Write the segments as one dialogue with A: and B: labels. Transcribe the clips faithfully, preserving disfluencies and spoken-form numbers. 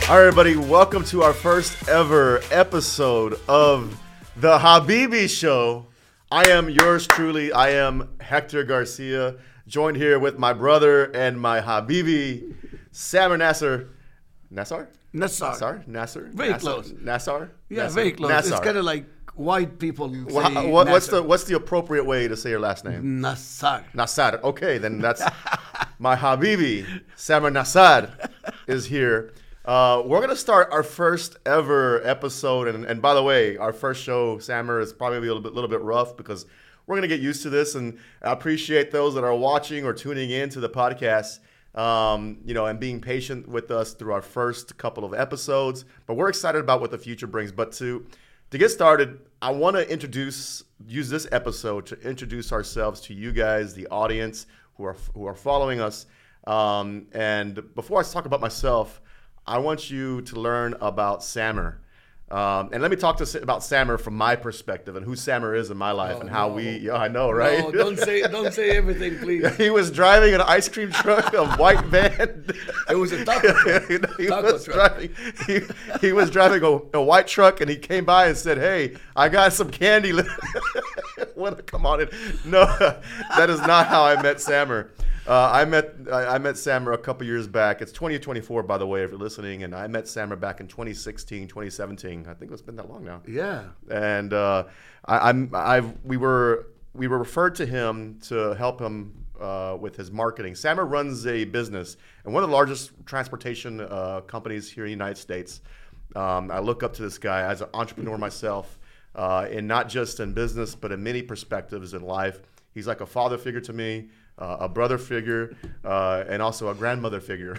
A: All right, everybody, welcome to our first ever episode of The Habibi Show. I am yours truly. I am Hector Garcia, joined here with my brother and my Habibi, Samer Nasser. Nassar?
B: Nassar.
A: Nassar? Nasser?
B: Very
A: Nassar?
B: close.
A: Nassar?
B: Yeah,
A: Nassar?
B: very close.
A: Nassar.
B: It's kind of like white people say
A: Well, what, what's
B: Nasser.
A: the what's the appropriate way to say your last name?
B: Nassar.
A: Nassar. Okay, then that's my Habibi, Samer Nassar, is here. Uh, we're going to start our first ever episode. And, and by the way, our first show, Samer, is probably a little bit, little bit rough because we're going to get used to this. And I appreciate those that are watching or tuning in to the podcast, um, you know, and being patient with us through our first couple of episodes. But we're excited about what the future brings. But to to get started, I want to introduce, use this episode to introduce ourselves to you guys, the audience who are who are following us. Um, and before I talk about myself, I want you to learn about Samer. Um, and let me talk to about Samer from my perspective and who Samer is in my life
B: Oh,
A: and how
B: no.
A: we, yeah, I know, right?
B: No, don't say don't say everything, please.
A: He was driving an ice cream truck, a white van.
B: It was a taco truck.
A: he,
B: Taco
A: was
B: truck.
A: driving, he, he was driving a, a white truck, and he came by and said, "Hey, I got some candy. Want to come on in?" No, that is not how I met Samer. Uh, I met I, I met Samer a couple years back. It's twenty twenty-four, by the way, if you're listening. And I met Samer back in twenty sixteen, twenty seventeen. I think it's been that long now.
B: Yeah.
A: And uh, I, I'm I've we were we were referred to him to help him uh, with his marketing. Samer runs a business and one of the largest transportation uh, companies here in the United States. Um, I look up to this guy as an entrepreneur myself, uh, and not just in business, but in many perspectives in life. He's like a father figure to me. Uh, a brother figure, uh, and also a grandmother figure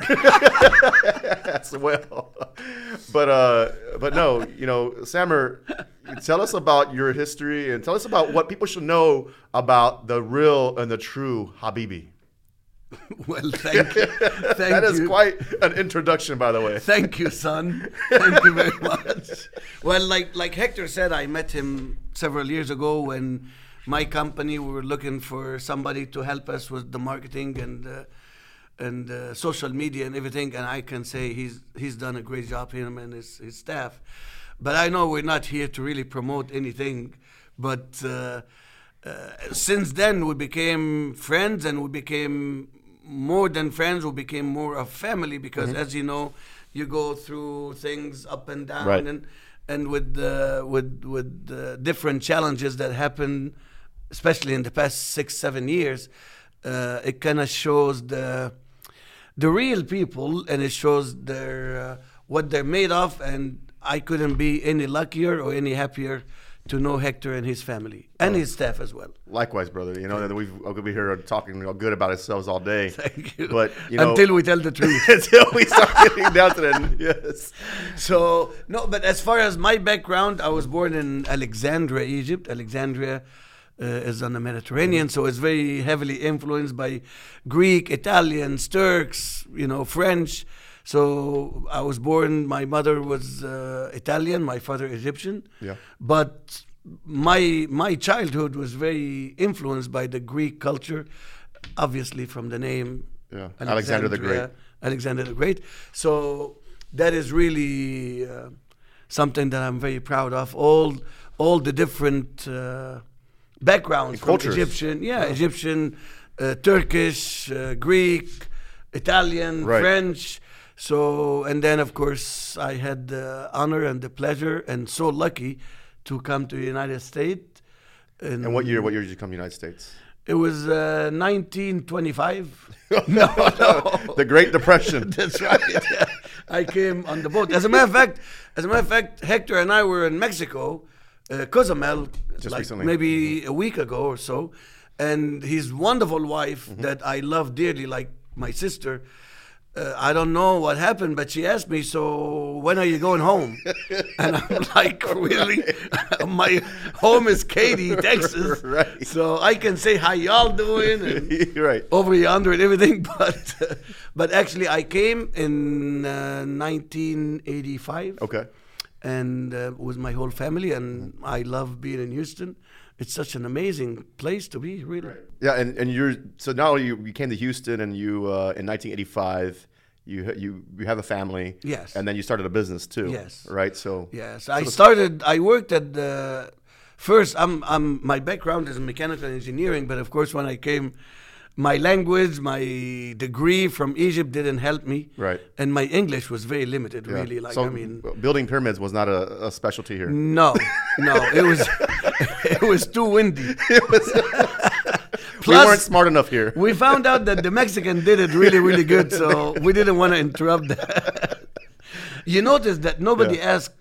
A: as well. But uh, but no, you know, Samer, tell us about your history and tell us about what people should know about the real and the true Habibi.
B: Well, thank you. Thank
A: That is
B: you.
A: quite an introduction, by the way.
B: Thank you, son. Thank you very much. Well, like like Hector said, I met him several years ago when my company, we were looking for somebody to help us with the marketing and uh, and uh, social media and everything. And I can say he's he's done a great job, him and his, his staff. But I know we're not here to really promote anything. But uh, uh, since then, we became friends, and we became more than friends. We became more of family because, mm-hmm. as you know, you go through things up and down,
A: Right.
B: and and with uh, with with uh, different challenges that happen. Especially in the past six, seven years, uh, it kind of shows the the real people, and it shows their uh, what they're made of. And I couldn't be any luckier or any happier to know Hector and his family and
A: Oh.
B: his staff as well.
A: Likewise, brother. You know that we've we'll be here talking good about ourselves all day.
B: Thank you.
A: But you know,
B: until we tell the truth.
A: until we start getting down to that. Yes.
B: So no, but as far as my background, I was born in Alexandria, Egypt. Alexandria. Uh, is on the Mediterranean, so it's very heavily influenced by Greek, Italians, Turks, you know, French. So I was born, my mother was uh, Italian, my father Egyptian.
A: Yeah.
B: But my my childhood was very influenced by the Greek culture, obviously from the name
A: Yeah. Alexander the Great.
B: Alexander the Great. So that is really uh, something that I'm very proud of. All all the different uh, backgrounds from
A: Cultures.
B: Egyptian, yeah,
A: Yeah.
B: Egyptian, uh, Turkish, uh, Greek, Italian,
A: Right.
B: French. So, and then of course I had the honor and the pleasure and so lucky to come to the United States.
A: And what year? What year did you come to the United States?
B: It was uh, nineteen twenty-five. no, no.
A: The Great Depression.
B: That's right. Yeah. I came on the boat. As a matter of fact, as a matter of fact, Hector and I were in Mexico, uh, Cozumel,
A: Just
B: like
A: recently.
B: maybe a week ago or so, and his wonderful wife
A: Mm-hmm.
B: that I love dearly, like my sister. Uh, I don't know what happened, but she asked me, "So when are you going home?" And I'm like, "Really? My home is Katy, Texas,
A: Right.
B: so I can say how y'all doing and
A: Right.
B: over yonder and everything." But uh, but actually, I came in uh, nineteen eighty-five,
A: Okay.
B: and uh, with my whole family, and I love being in Houston. It's such an amazing place to be, really.
A: Yeah, and, and you're so now you you came to Houston and you uh, in nineteen eighty-five you you you have a family.
B: Yes.
A: And then you started a business too.
B: Yes.
A: Right. So.
B: Yes,
A: so
B: I
A: the-
B: started. I worked at the first. I'm. I'm. My background is in mechanical engineering, but of course, when I came, my language, my degree from Egypt didn't help me.
A: Right.
B: And my English was very limited.
A: Yeah.
B: Really, like
A: so
B: I mean,
A: building pyramids was not a, a specialty here.
B: no, no, it was. It was too windy.
A: It was.
B: Plus,
A: we weren't smart enough here.
B: we found out that the Mexican did it really, really good, so we didn't want to interrupt that. You notice that nobody
A: Yeah.
B: asked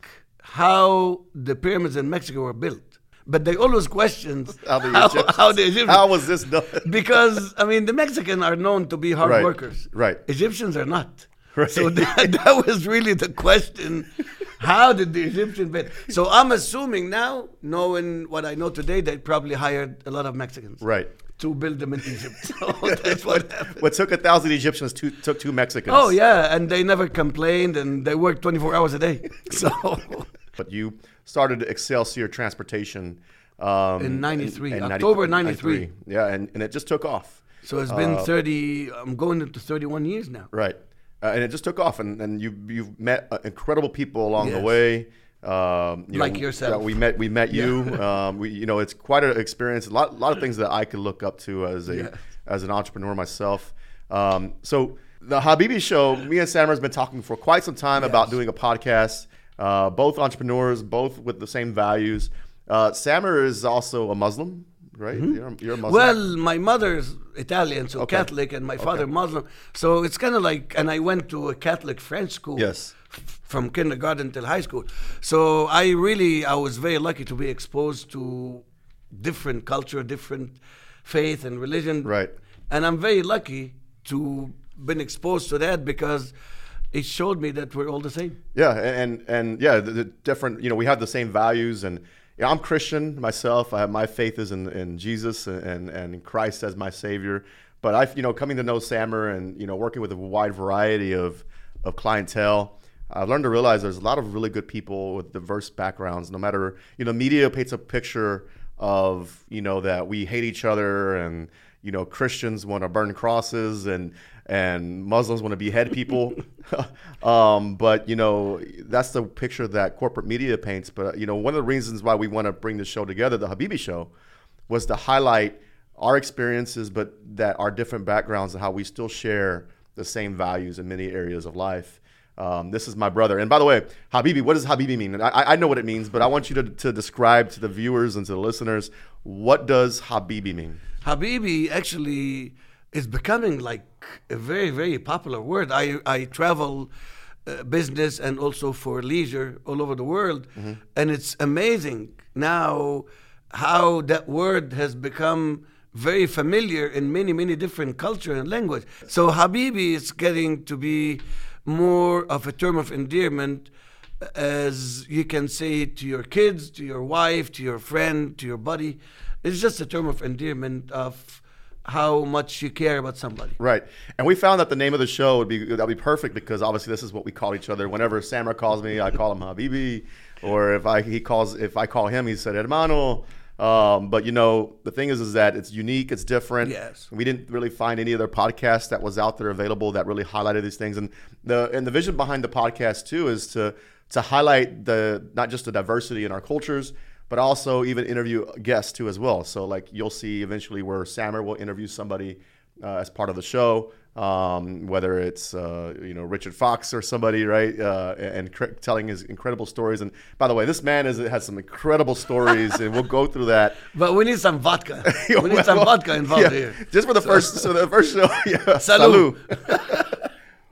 B: how the pyramids in Mexico were built, but they always questioned
A: How the
B: how,
A: Egyptians-
B: how the Egyptians.
A: How was this done?
B: Because I mean, the Mexicans are known to be hard
A: Right,
B: workers.
A: right.
B: Egyptians are not.
A: Right.
B: So that, that was really the question. How did the Egyptians build? So I'm assuming now, knowing what I know today, they probably hired a lot of Mexicans.
A: Right.
B: To build them in Egypt. So that's what happened.
A: What took a thousand Egyptians two, took two Mexicans.
B: Oh yeah, and they never complained, and they worked twenty-four hours a day. So
A: But you started Excelsior Transportation um,
B: In ninety-three,
A: ninety-
B: October ninety-three.
A: Yeah, and, and it just took off.
B: so it's been
A: Uh,
B: thirty. I'm going into thirty-one years now.
A: Right. Uh, and it just took off, and, and you you've met uh, incredible people along the
B: Yes.
A: way. Um, you
B: Like
A: know,
B: yourself.
A: yeah, we met we met you. um, we you know it's quite an experience. A lot lot of things that I could look up to as a
B: Yeah.
A: as an entrepreneur myself. Um, so the Habibi Show, me and Samer has been talking for quite some time about
B: Yes.
A: doing a podcast. Uh, both entrepreneurs, both with the same values. Uh, Samer is also a Muslim, right? You're, you're a Muslim.
B: Well, my mother's Italian, so
A: Okay.
B: Catholic, and my father Muslim. So it's kind of like, and I went to a Catholic French school.
A: Yes.
B: f- From kindergarten till high school. So I really, I was very lucky to be exposed to different culture, different faith and religion.
A: Right.
B: And I'm very lucky to been exposed to that because it showed me that we're all the same.
A: Yeah, and and yeah, the, the different. You know, we have the same values, and you know, I'm Christian myself. I have, my faith is in, in Jesus and and Christ as my Savior. But I, you know, coming to know Samer and you know, working with a wide variety of of clientele, I've learned to realize there's a lot of really good people with diverse backgrounds. No matter, you know, media paints a picture of you know that we hate each other and you know Christians want to burn crosses and and Muslims want to behead people. um, but, you know, that's the picture that corporate media paints. But, you know, one of the reasons why we want to bring this show together, the Habibi Show, was to highlight our experiences, but that our different backgrounds and how we still share the same values in many areas of life. Um, this is my brother. And by the way, Habibi, what does Habibi mean? And I, I know what it means, but I want you to, to describe to the viewers and to the listeners, what does Habibi mean?
B: Habibi actually is becoming like a very, very popular word. I, I travel uh, business and also for leisure all over the world. Mm-hmm. And it's amazing now how that word has become very familiar in many, many different culture and language. So Habibi is getting to be more of a term of endearment, as you can say it to your kids, to your wife, to your friend, to your buddy. It's just a term of endearment of how much you care about somebody.
A: Right. And we found that the name of the show would be that'd be perfect because obviously this is what we call each other. Whenever Samer calls me, I call him Habibi, or if I he calls if I call him, he said hermano. Um, but you know, the thing is, is that it's unique, it's different.
B: Yes.
A: We didn't really find any other podcast that was out there available that really highlighted these things. And the and the vision behind the podcast too is to to highlight the not just the diversity in our cultures, but also even interview guests too as well. So like you'll see eventually where Samer will interview somebody uh, as part of the show, um, whether it's uh, you know Richard Fox or somebody, right, uh, and cr- telling his incredible stories. And by the way, this man is has some incredible stories, and we'll go through that.
B: But we need some vodka. We need some vodka involved
A: Yeah,
B: here.
A: just for the first, so the first show, yeah.
B: Salud.
A: Salud.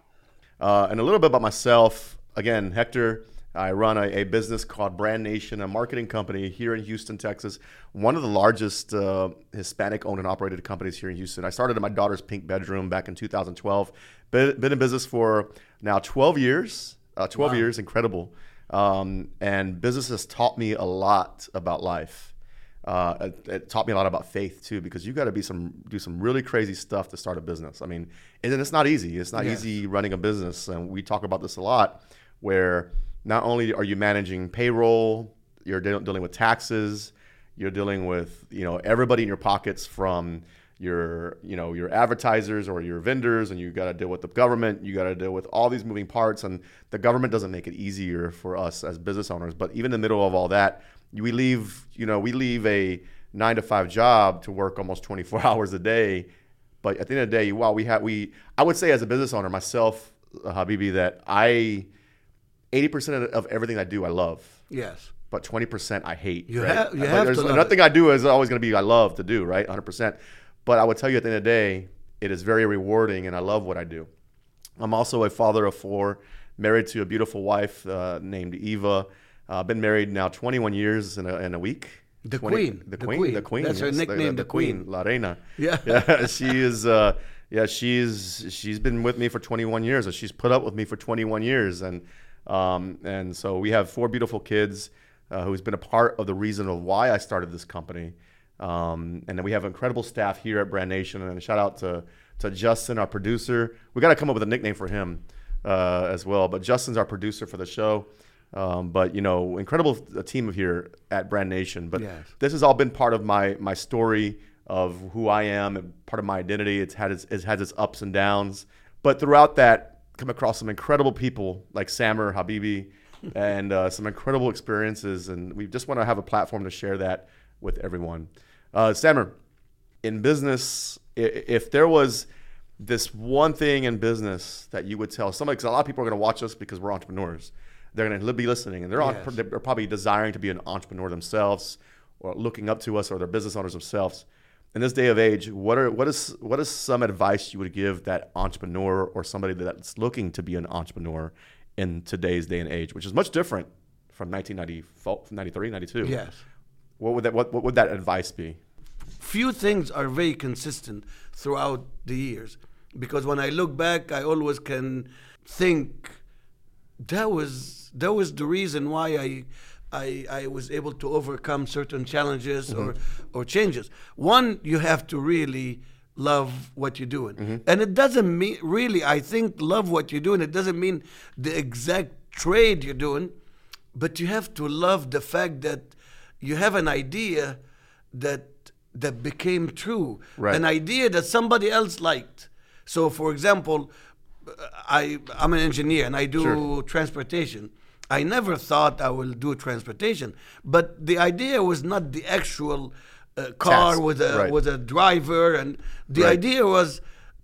A: uh, and a little bit about myself. Again, Hector. I run a, a business called Brand Nation, a marketing company here in Houston, Texas. One of the largest uh, Hispanic-owned and operated companies here in Houston. I started in my daughter's pink bedroom back in two thousand twelve. Been, been in business for now twelve years. Uh, twelve
B: Wow.
A: years, incredible. Um, and business has taught me a lot about life. Uh, it, it taught me a lot about faith too, because you got to be some do some really crazy stuff to start a business. I mean, and it's not easy. It's not
B: Yes.
A: easy running a business, and we talk about this a lot. Where not only are you managing payroll, you're de- dealing with taxes, you're dealing with you know everybody in your pockets, from your, you know, your advertisers or your vendors, and you got to deal with the government. You got to deal with all these moving parts, and the government doesn't make it easier for us as business owners. But even in the middle of all that, we leave, you know, we leave a nine to five job to work almost twenty-four hours a day. But at the end of the day, while we have, we, I would say as a business owner myself, uh, Habibi, that I, eighty percent of, of everything I do, I love.
B: Yes.
A: But twenty percent I hate.
B: You
A: right?
B: have, you
A: Like,
B: have
A: there's
B: to love
A: nothing
B: it.
A: I do is always going to be I love to do, right? one hundred percent. But I would tell you at the end of the day, it is very rewarding, and I love what I do. I'm also a father of four, married to a beautiful wife uh, named Eva. I've uh, been married now twenty-one years in a, in a week.
B: The
A: twenty
B: queen.
A: The
B: The
A: queen.
B: queen.
A: The queen.
B: That's her
A: yes, the-
B: nickname,
A: The,
B: the queen.
A: La Reina.
B: Yeah.
A: Yeah. She is. Uh, yeah. She's. She's been with me for twenty-one years. Or she's put up with me for twenty-one years, and um, and so we have four beautiful kids, uh, who's been a part of the reason of why I started this company. Um, and then we have incredible staff here at Brand Nation, and a shout out to to Justin, our producer. We got to come up with a nickname for him uh, as well. But Justin's our producer for the show. Um, but you know, incredible uh, team here at Brand Nation. But
B: Yes.
A: this has all been part of my my story of who I am and part of my identity. It's had its, it has its ups and downs. But throughout that, come across some incredible people like Samer, Habibi, and uh, some incredible experiences. And we just want to have a platform to share that with everyone. Uh, Samer, in business, i- if there was this one thing in business that you would tell somebody, because a lot of people are going to watch us because we're entrepreneurs. They're going to be listening, and they're,
B: Yes.
A: on, they're probably desiring to be an entrepreneur themselves, or looking up to us, or they're business owners themselves. In this day of age, what are what is what is some advice you would give that entrepreneur or somebody that's looking to be an entrepreneur in today's day and age, which is much different from nineteen ninety-four, ninety-three, ninety-two?
B: Yes.
A: What would that what, what would that advice be?
B: Few things are very consistent throughout the years, because when I look back, I always can think that was that was the reason why I I, I was able to overcome certain challenges
A: Mm-hmm.
B: or or changes. One, you have to really love what you're doing,
A: Mm-hmm.
B: and it doesn't mean really. I think love what you're doing. It doesn't mean the exact trade you're doing, but you have to love the fact that you have an idea that that became true,
A: Right.
B: an idea that somebody else liked. So, for example, I I'm an engineer and I do
A: Sure.
B: transportation. I never thought I will do transportation, but the idea was not the actual uh, car
A: Task,
B: with a
A: right.
B: with a driver, and the
A: Right.
B: idea was,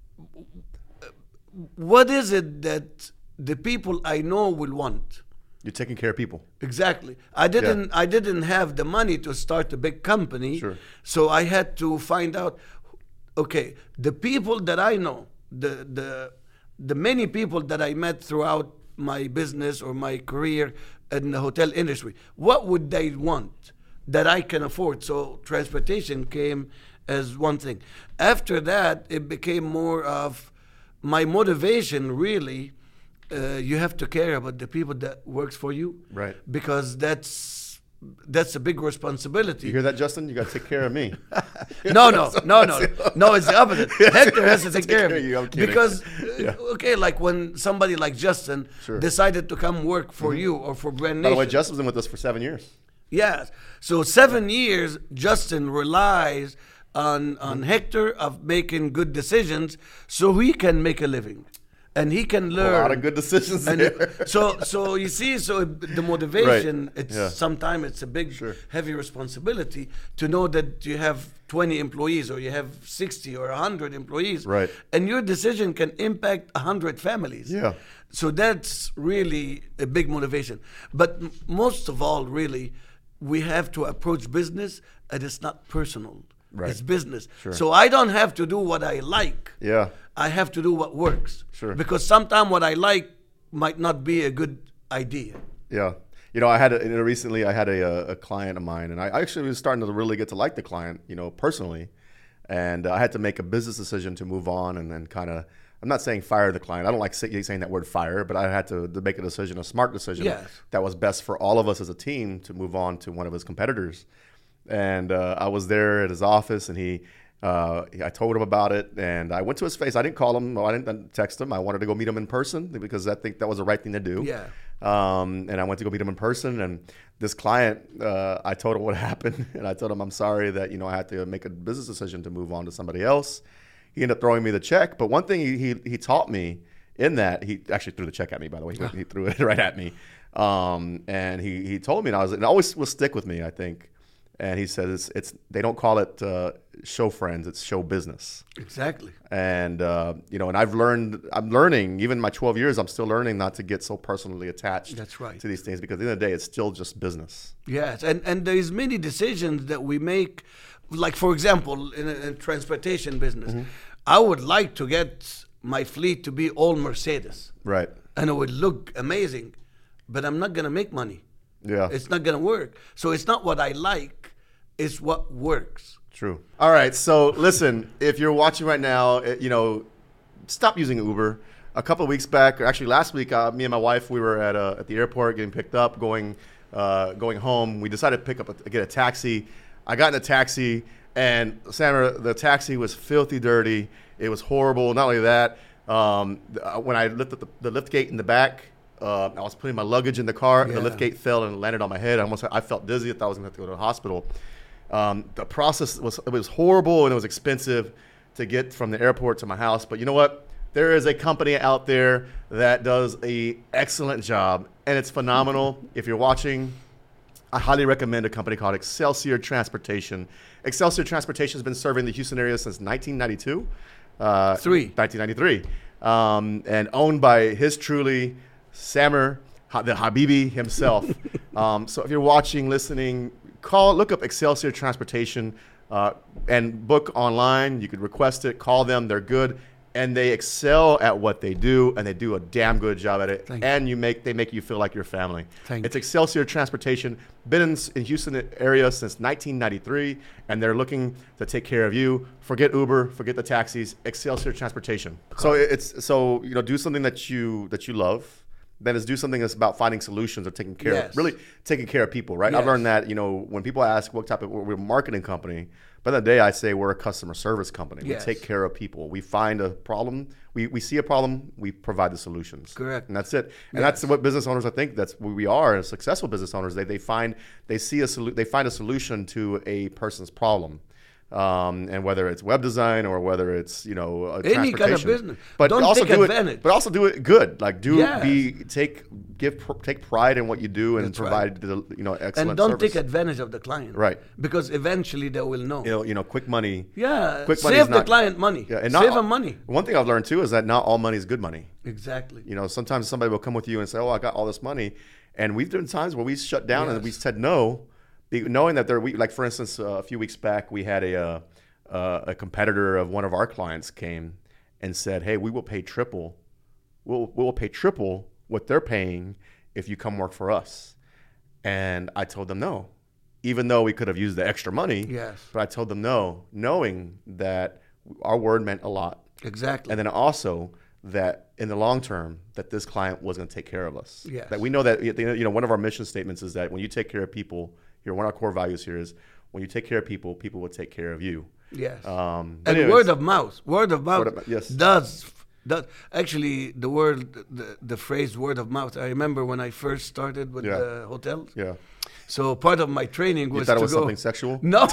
B: what is it that the people I know will want?
A: You're taking care of people.
B: Exactly. I didn't I didn't have the money to start a big company.
A: Sure.
B: So I had to find out, okay, the people that I know, the the the many people that I met throughout my business or my career in the hotel industry, what would they want that I can afford? So transportation came as one thing. After that, it became more of my motivation really. Uh, you have to care about the people that works for you,
A: Right.
B: Because that's that's a big responsibility.
A: You hear that, Justin? You got to take care of me.
B: No, no, no, no, no. It's the opposite. Hector has to take care of
A: care of you, I'm kidding.
B: because, uh,
A: Yeah.
B: okay, like when somebody like Justin
A: Sure.
B: decided to come work for you or for Brand
A: By the
B: Nation.
A: way, Justin's been with us for seven years.
B: Yes. So seven years, Justin relies on on Hector of making good decisions, so he can make a living, and he can
A: A
B: learn.
A: lot of good decisions
B: And
A: there.
B: so, so you see, so the motivation,
A: Right.
B: it's
A: Yeah.
B: sometimes it's a big,
A: Sure.
B: heavy responsibility to know that you have twenty employees or you have sixty or one hundred employees.
A: Right.
B: And your decision can impact one hundred families.
A: Yeah.
B: So that's really a big motivation. But m- most of all, really, we have to approach business and it's not personal.
A: Right.
B: It's business.
A: Sure.
B: So I don't have to do what I like.
A: Yeah.
B: I have to do what works.
A: Sure.
B: Because sometimes what I like might not be a good idea.
A: Yeah. You know, I had a, you know, recently I had a, a client of mine, and I actually was starting to really get to like the client, you know, personally. And uh, I had to make a business decision to move on and then kind of, I'm not saying fire the client. I don't like say, saying that word fire, but I had to, to make a decision, a smart decision
B: Yes.
A: that was best for all of us as a team to move on to one of his competitors. And uh, I was there at his office, and he, uh, I told him about it, and I went to his face. I didn't call him, I didn't text him. I wanted to go meet him in person because I think that was the right thing to do.
B: Yeah.
A: Um, and I went to go meet him in person. And this client, uh, I told him what happened. And I told him I'm sorry that, you know, I had to make a business decision to move on to somebody else. He ended up throwing me the check. But one thing he he, he taught me in that, he actually threw the check at me, by the way. He, he threw it right at me. Um, and he, he told me, and I was, and it always will stick with me, I think. And he says it's, it's they don't call it uh, show friends, it's show business.
B: Exactly.
A: And uh, you know, and I've learned, I'm learning, even in my twelve years, I'm still learning not to get so personally attached.
B: That's right.
A: To these things, because at the end of the day, it's still just business.
B: Yes, and and there's many decisions that we make, like for example, in a, in transportation business, mm-hmm. I would like to get my fleet to be all Mercedes.
A: Right.
B: And it would look amazing, but I'm not gonna make money.
A: Yeah.
B: It's not gonna work. So it's not what I like, it's what works.
A: True. All right. So listen, if you're watching right now, it, you know, stop using Uber. A couple of weeks back, or actually last week, uh, me and my wife, we were at a, at the airport getting picked up, going uh, going home. We decided to pick up a, get a taxi. I got in a taxi, and Sandra, the taxi was filthy dirty. It was horrible. Not only that, um, when I lifted the, the lift gate in the back, uh, I was putting my luggage in the car, and
B: Yeah.
A: the lift gate fell and landed on my head. I almost I felt dizzy. I thought I was going to have to go to the hospital. Um, the process was it was horrible, and it was expensive to get from the airport to my house. But you know what? There is a company out there that does a excellent job, and it's phenomenal. If you're watching, I highly recommend a company called Excelsior Transportation. Excelsior Transportation has been serving the Houston area since nineteen ninety-two. Uh,
B: Three.
A: nineteen ninety-three. Um, and owned by his truly, Samer, the Habibi himself. um, so if you're watching, listening, call, look up Excelsior Transportation uh, and book online. You could request it, call them. They're good. And they excel at what they do, and they do a damn good job at it.
B: Thank
A: and you make they make you feel like your family.
B: Thank
A: it's
B: you.
A: Excelsior Transportation, been in, in Houston area since nineteen ninety-three, and they're looking to take care of you. Forget Uber, forget the taxis. Excelsior Transportation. So it's so you know do something that you that you love. Then is do something that's about finding solutions or taking care
B: Yes.
A: of really taking care of people, right?
B: Yes.
A: I've learned that you know when people ask what type of we're a marketing company. By the day, I say we're a customer service company.
B: Yes.
A: We take care of people. We find a problem. We, we see a problem. We provide the solutions.
B: Correct.
A: And that's it. And
B: Yes.
A: that's what business owners, I think, that's who we are. As successful business owners, they they find they see a solu- they find a solution to a person's problem. Um, and whether it's web design or whether it's you know uh,
B: Any kind of
A: transportation.
B: business.
A: but
B: Don't
A: also
B: take
A: do
B: advantage.
A: it, but also do it good. Like do
B: Yes.
A: be take give pr- take pride in what you do and
B: That's
A: provide the, you know excellent
B: And don't
A: service.
B: take advantage of the client.
A: Right.
B: Because eventually they will know.
A: you know you know quick money.
B: Yeah.
A: Quick money is
B: Save the
A: not-
B: client money.
A: Yeah, and not
B: Save
A: all-
B: them money.
A: One thing I've learned too is that not all money is good money.
B: Exactly.
A: You know, sometimes somebody will come with you and say, "Oh, I got all this money," and we've done times where we shut down and
B: Yes.
A: we said no, be- knowing that there. We like, for instance, uh, a few weeks back, we had a uh, uh, a competitor of one of our clients came and said, "Hey, we will pay triple. We'll we will pay triple what they're paying if you come work for us." And I told them no, even though we could have used the extra money.
B: Yes.
A: But I told them no, knowing that our word meant a lot.
B: Exactly.
A: And then also that in the long term, that this client was going to take care of us.
B: Yes.
A: That we know that, you know, one of our mission statements is that when you take care of people, here, one of our core values here is when you take care of people, people will take care of you.
B: Yes.
A: Um, but
B: and
A: anyways,
B: word of mouth. Word of mouth
A: Word of mou- yes.
B: does does actually the word the, the phrase word of mouth. I remember when I first started with
A: Yeah.
B: the hotels.
A: Yeah.
B: So part of my training
A: You
B: was
A: thought
B: to
A: it was
B: go.
A: something sexual?
B: No,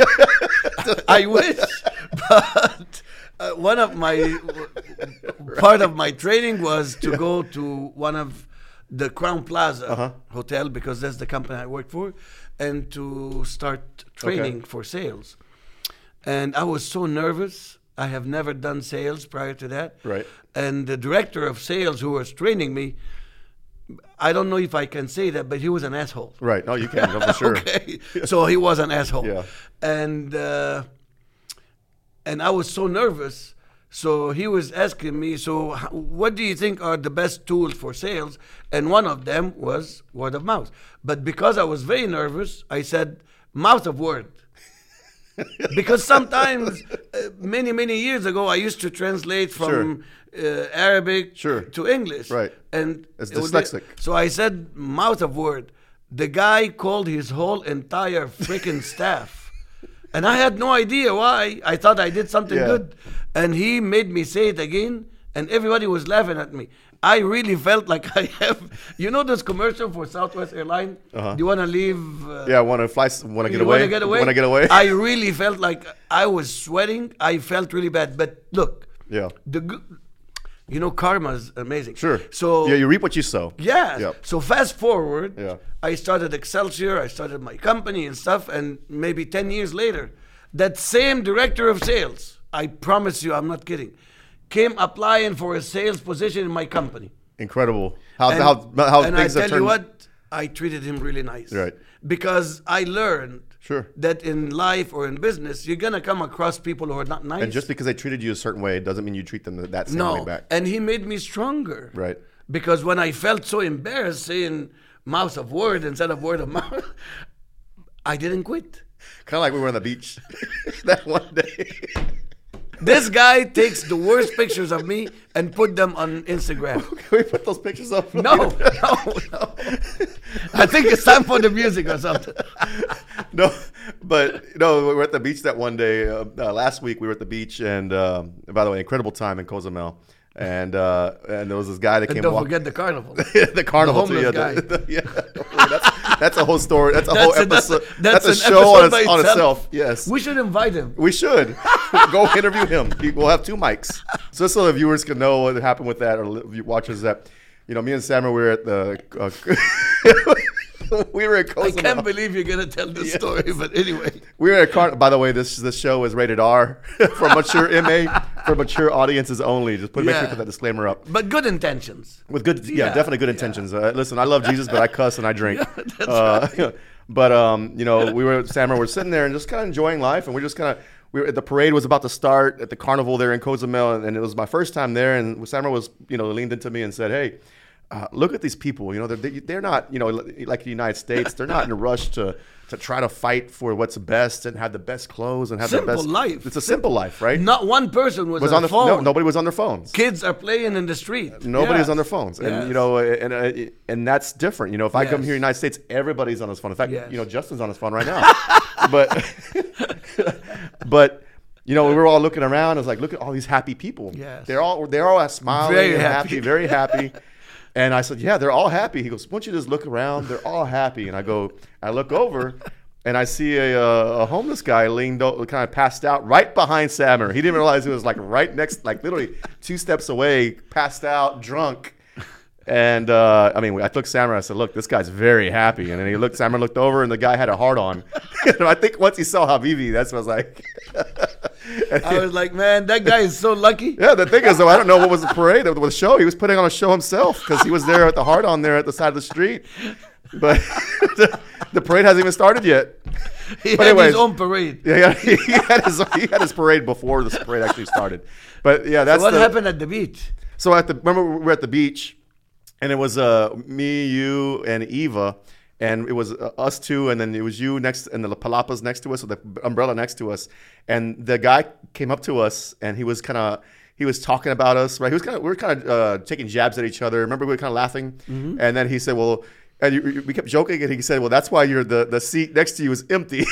B: I wish, but uh, one of my part of my training was to go to one of the Crown Plaza
A: Uh-huh.
B: hotel because that's the company I worked for, and to start training
A: Okay.
B: for sales. And I was so nervous. I have never done sales prior to that.
A: Right.
B: And the director of sales who was training me, I don't know if I can say that, but he was an asshole.
A: Right. No, you can, no, for sure.
B: Okay, so he was an asshole.
A: Yeah.
B: And uh, and I was so nervous. So he was asking me, so h- what do you think are the best tools for sales? And one of them was word of mouth. But because I was very nervous, I said mouth of word. Because sometimes, uh, many, many years ago, I used to translate from uh, Arabic
A: Sure.
B: to English.
A: Right.
B: And
A: It's
B: it was-
A: dyslexic.
B: So I said mouth of word. The guy called his whole entire freaking staff. And I had no idea why. I thought I did something
A: Yeah.
B: good. And he made me say it again. and everybody was laughing at me. I really felt like I have, you know, this commercial for Southwest Airlines.
A: Uh-huh.
B: Do you want to leave? Uh,
A: Yeah, want to fly, want to get
B: you
A: away.
B: Want to get away?
A: Want to get away.
B: I really felt like I was sweating. I felt really bad. But look,
A: yeah.
B: the good, you know, karma is amazing.
A: Sure.
B: So
A: yeah, you reap what you sow.
B: yeah.
A: Yep.
B: So fast forward,
A: Yeah.
B: I started Excelsior. I started my company and stuff. And maybe ten years later, that same director of sales, I promise you, I'm not kidding, came applying for a sales position in my company.
A: Incredible. How
B: And,
A: how how
B: and I
A: things have
B: tell you
A: turned.
B: what, I treated him really nice.
A: Right.
B: Because I learned
A: Sure.
B: that in life or in business, you're gonna come across people who are not nice.
A: And just because they treated you a certain way doesn't mean you treat them that same
B: no,
A: way back.
B: and he made me stronger.
A: Right.
B: Because when I felt so embarrassed saying mouth of word instead of word of mouth, I didn't quit.
A: Kind of like we were on the beach that one day.
B: This guy takes the worst pictures of me and put them on Instagram.
A: Can we put those pictures up?
B: No, no, no. I think it's time for the music or something.
A: No, but no, we were at the beach that one day. Uh, uh, last week we were at the beach, and um, by the way, incredible time in Cozumel. And uh, and there was this guy that
B: And
A: came.
B: don't
A: walk-
B: forget the carnival.
A: the carnival
B: The
A: too. Yeah,
B: homeless
A: the- the- yeah. that's, that's a whole story. That's a
B: That's
A: whole
B: a- that's a-
A: episode.
B: that's
A: That's, a
B: an
A: show on,
B: episode
A: its,
B: by
A: on
B: itself.
A: itself. Yes.
B: We should invite him.
A: We should go interview him. He- We'll have two mics, so just so the viewers can know what happened with that, or li- watchers that, you know, me and Sam were at the. Uh, we were at
B: I
A: Cozumel.
B: can't believe you're gonna tell this
A: Yes.
B: story, but anyway.
A: We were at Car- By the way, this this show is rated R for mature M A for mature audiences only. Just put make sure you
B: Yeah.
A: put that disclaimer up.
B: But good intentions.
A: With good, yeah,
B: Yeah,
A: definitely good
B: yeah.
A: intentions. Uh, listen, I love Jesus, but I cuss and I drink.
B: Yeah, that's
A: uh, But um, you know, we were Sam and we're sitting there and just kind of enjoying life, and we're just kind of. We were, the parade was about to start at the carnival there in Cozumel, and, and it was my first time there. And Sam was, you know, leaned into me and said, "Hey, uh, look at these people. You know, they're they're not, you know, like the United States. They're not in a rush to to try to fight for what's best and have the best clothes and have
B: Simple
A: the best
B: life.
A: It's a simple life, right?
B: Not one person was,
A: was
B: on,
A: on the
B: phone.
A: No, nobody was on their phones.
B: Kids are playing in the street.
A: Nobody
B: Yes.
A: is on their phones, and
B: Yes.
A: you know, and uh, and that's different. You know, if I come
B: Yes.
A: here in the United States, everybody's on his phone. In fact,
B: Yes.
A: you know, Justin's on his phone right now. but but you know, we were all looking around. I was like, look at all these happy people.
B: Yes.
A: they're all they're all smiling,
B: Very
A: and
B: happy.
A: happy, very happy. And I said, yeah, they're all happy. He goes, why don't you just look around? They're all happy. And I go, I look over. And I see a, uh, a homeless guy leaned over, kind of passed out right behind Sammer. He didn't realize he was like right next, like literally two steps away, passed out, drunk. And uh, I mean, I took Sammer. I said, "Look, this guy's very happy." And then he looked. Sammer looked over, and the guy had a heart on. And I think once he saw Habibi, that's what I was like.
B: I was like, man, that guy is so lucky.
A: Yeah, the thing is, though, I don't know what was the parade or the show. He was putting on a show himself because he was there at the heart on there at the side of the street. But the, the parade hasn't even started yet.
B: He
A: But
B: had
A: anyways,
B: his own parade.
A: Yeah, yeah, he had his he had his parade before this parade actually started. But yeah, that's
B: So what
A: the,
B: happened at the beach?
A: So at the remember we were at the beach, and it was uh me, you, and Eva, and it was uh, us two, and then it was you next, and the palapas next to us, with the umbrella next to us, and the guy came up to us, and he was kind of. He was talking about us, right? He was kind of, we were kind of uh, taking jabs at each other. Remember, we were kind of laughing,
B: Mm-hmm.
A: and then he said, "Well," and you, you- we kept joking, and he said, "Well, that's why you're the, the seat next to you is empty."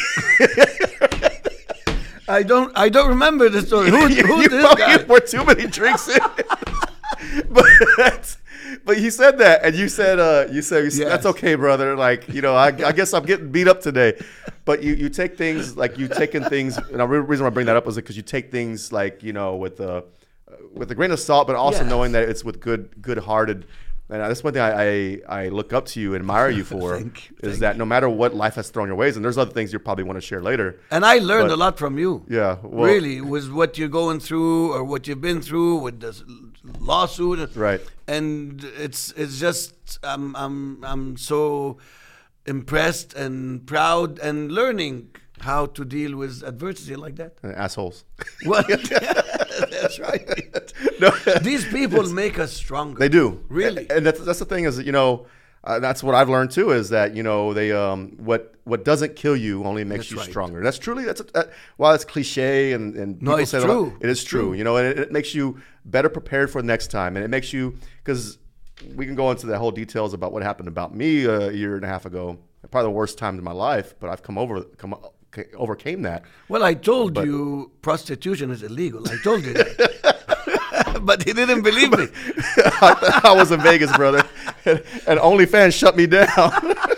B: I don't I don't remember the story. Who,
A: you,
B: who's
A: you
B: this
A: probably
B: guy?
A: poured too many drinks in. but that's, but he said that, and you said, uh, you said, you said
B: Yes.
A: that's okay, brother. Like, you know, I, I guess I'm getting beat up today. But you, you take things like you taking things. And the reason why I bring that up is because you take things like, you know, with a with a grain of salt, but also
B: Yes.
A: knowing that it's with good good hearted. And that's one thing I, I, I look up to you, admire you for,
B: Thank you,
A: is
B: thank
A: that no matter what life has thrown your ways, and there's other things you probably want to share later.
B: And I learned
A: But-
B: a lot from you.
A: Yeah, well,
B: really, was what you're going through or what you've been through with this lawsuit.
A: Right.
B: And it's it's just I'm I'm I'm so impressed and proud and learning how to deal with adversity like that.
A: uh, assholes.
B: Well, that's right.
A: No.
B: These people make us stronger.
A: They do,
B: Really.
A: and that's that's the thing is that, you know, uh, that's what I've learned too, is that, you know, they um what what doesn't kill you only makes
B: That's
A: you
B: right.
A: stronger. That's truly that's a, uh, while it's cliche and and
B: No,
A: people
B: it's
A: say that a lot,
B: true.
A: it is
B: It's
A: true.
B: true.
A: You know, and it, it makes you better prepared for next time, and it makes you, because we can go into the whole details about what happened about me a year and a half ago. Probably the worst time in my life, but I've come over come overcame that.
B: Well, I told
A: But-
B: you prostitution is illegal. I told you that. but he didn't believe me.
A: I, I was in Vegas, brother, and, and OnlyFans shut me down.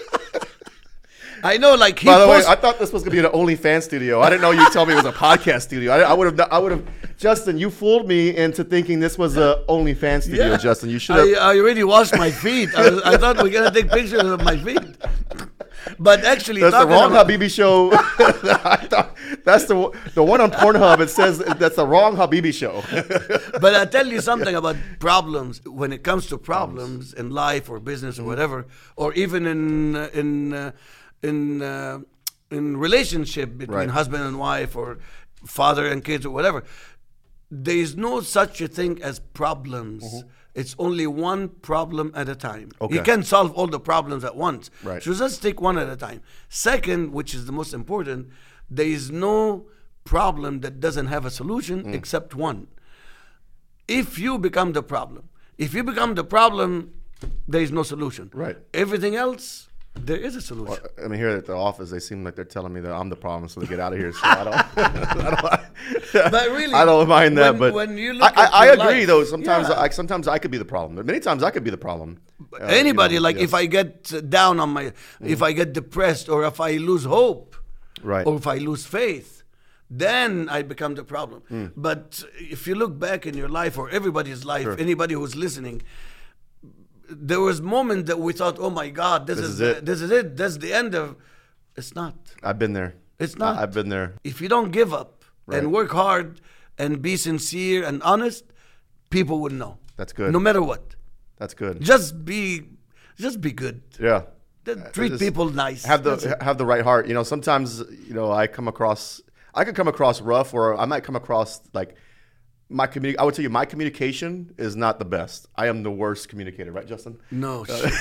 B: I know, like he
A: By the
B: post-
A: way, I thought this was gonna be an OnlyFans studio. I didn't know you'd tell me it was a podcast studio. I, I would have, I would have, Justin, you fooled me into thinking this was a OnlyFans studio.
B: Yeah.
A: Justin, you should have.
B: I, I already washed my feet. I, was, I thought we were gonna take pictures of my feet, but actually,
A: That's the
B: talking
A: wrong
B: about-
A: Habibi show. I thought, that's the the one on Pornhub. It says that's the wrong Habibi show.
B: But I tell you something about problems. When it comes to problems in life or business or whatever, or even in uh, in uh, in uh, in relationship between
A: Right.
B: husband and wife or father and kids or whatever, there is no such a thing as problems. It's only one problem at a time.
A: Okay.
B: You can't solve all the problems at once.
A: Right.
B: So just take one at a time. Second, which is the most important, there is no problem that doesn't have a solution except one. If you become the problem, if you become the problem, there is no solution.
A: Right.
B: Everything else, there is a solution.
A: I mean, here at the office, they seem like they're telling me that I'm the problem, so they get out of here. So I don't. I don't
B: But really,
A: I don't mind that.
B: when-
A: but
B: when you look
A: I,
B: at
A: I, I
B: your
A: agree,
B: life-
A: though. Sometimes,
B: Yeah.
A: I sometimes I could be the problem. But many times I could be the problem. Uh,
B: Anybody,
A: you know,
B: like
A: yes.
B: if I get uh, down on my, if I get depressed, or if I lose hope,
A: Right.
B: or if I lose faith, then I become the problem.
A: Mm.
B: But if you look back in your life or everybody's life,
A: Sure.
B: anybody who's listening, there was moment that we thought, "Oh my God, this,
A: This
B: is,
A: is
B: the,
A: it.
B: this is it. That's the end of." It's not.
A: I've been there.
B: It's not.
A: I, I've been there.
B: If you don't give up
A: Right.
B: and work hard and be sincere and honest, people would know.
A: That's good.
B: No matter what,
A: That's good.
B: just be, just be good.
A: Yeah.
B: Th- Treat
A: Just
B: people nice.
A: Have
B: That's
A: the
B: it.
A: have the right heart. You know, sometimes you know I come across. I could come across rough, or I might come across like my communi- I would tell you my communication is not the best. I am the worst communicator, right, Justin?
B: No. shit.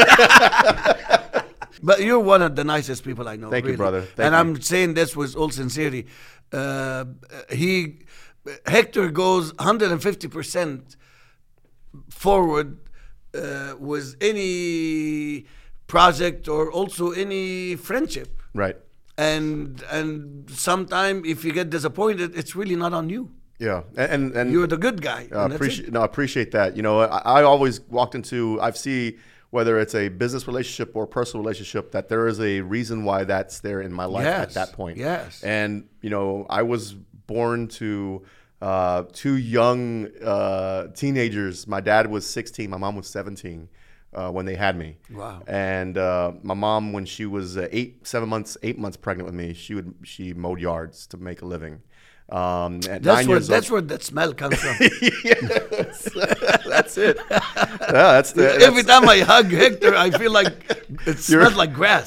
B: But you're one of the nicest people I know.
A: Thank you,
B: really.
A: brother. Thank
B: and
A: you.
B: I'm saying this with all sincerity. Uh, he, Hector goes one hundred fifty percent forward uh, with any project or also any friendship.
A: Right.
B: And and sometimes if you get disappointed, it's really not on you.
A: Yeah. And and, and
B: You're the good guy.
A: Uh,
B: and that's it.
A: appreciate no, I appreciate that. You know, I, I always walked into. I see whether it's a business relationship or personal relationship that there is a reason why that's there in my life at
B: Yes,
A: that point.
B: yes.
A: And you know, I was born to uh, two young uh, teenagers. My dad was sixteen. My mom was seventeen. Uh, when they had me.
B: Wow.
A: And uh, my mom, when she was uh, eight, seven months, eight months pregnant with me, she would she mowed yards to make a living. Um, at
B: That's
A: nine
B: where
A: years
B: that's
A: old,
B: where that smell comes from.
A: yes. That's it. Yeah, that's the.
B: Every
A: that's-
B: time I hug Hector, I feel like it smells like grass.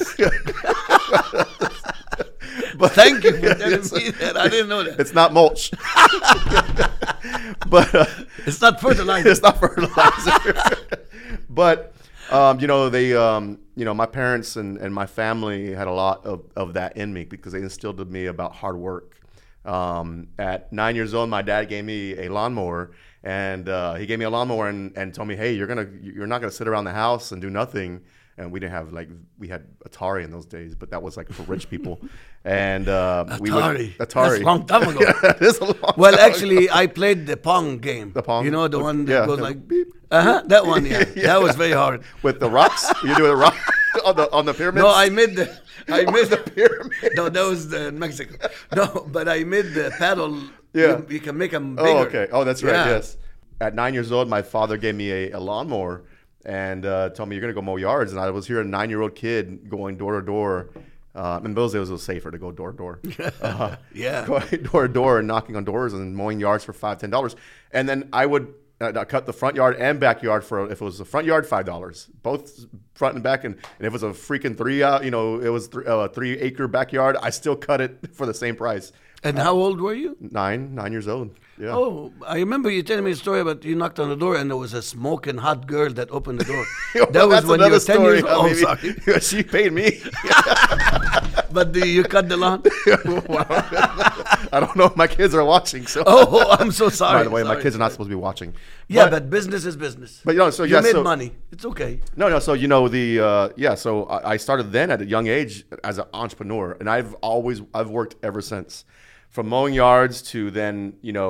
B: But thank you for telling me that. I didn't know that.
A: It's not mulch, but uh,
B: It's not fertilizer.
A: it's not fertilizer. But um, you know, they, um, you know, my parents and, and my family had a lot of, of that in me because they instilled in me about hard work. Um, at nine years old, my dad gave me a lawnmower, and uh, he gave me a lawnmower and, and told me, "Hey, you're gonna you're not gonna sit around the house and do nothing." And we didn't have like we had Atari in those days, but that was like for rich people. And uh, we would
B: Atari.
A: Atari.
B: That's a long time ago.
A: It is a long
B: Well,
A: time
B: actually, I played the Pong game.
A: The Pong?
B: You know, the
A: Okay,
B: one that
A: yeah.
B: goes like beep. Uh huh. That one, yeah.
A: Yeah.
B: That was very hard.
A: with the rocks. You do the rock on the on the pyramids.
B: No, I made the. I made
A: the pyramid.
B: No, that was uh, in Mexico. No, but I made the paddle.
A: Yeah.
B: You, you can make them bigger.
A: Oh, okay. Oh, that's right.
B: Yeah.
A: Yes. At nine years old, my father gave me a, a lawnmower and uh, told me, "You're gonna go mow yards." And I was here, a nine-year-old kid going door to door. Uh, in those days, it was safer to go door to door. Uh,
B: Yeah.
A: going door to door and knocking on doors and mowing yards for five, ten dollars. And then I would uh, cut the front yard and backyard for if it was the front yard, five dollars, both front and back. And, and if it was a freaking three, uh, you know, it was th- uh, three acre backyard, I still cut it for the same price.
B: And how old were you?
A: Nine, nine years old. Yeah.
B: Oh, I remember you telling me a story about you knocked on the door and there was a smoking hot girl that opened the door.
A: Well,
B: that was
A: that's
B: when you
A: another
B: were ten
A: story.
B: years old. Oh,
A: maybe.
B: sorry.
A: She paid me.
B: But do you cut the lawn?
A: Wow. I don't know if my kids are watching. So,
B: Oh, I'm so sorry.
A: by the way, my
B: Sorry,
A: kids are not
B: sorry.
A: supposed to be watching.
B: Yeah, but, business is business.
A: but you know, so
B: you
A: yeah,
B: made
A: so,
B: money. It's okay.
A: No, no. So you know the uh, yeah. So I, I started then at a young age as an entrepreneur, and I've always I've worked ever since, from mowing yards to then you know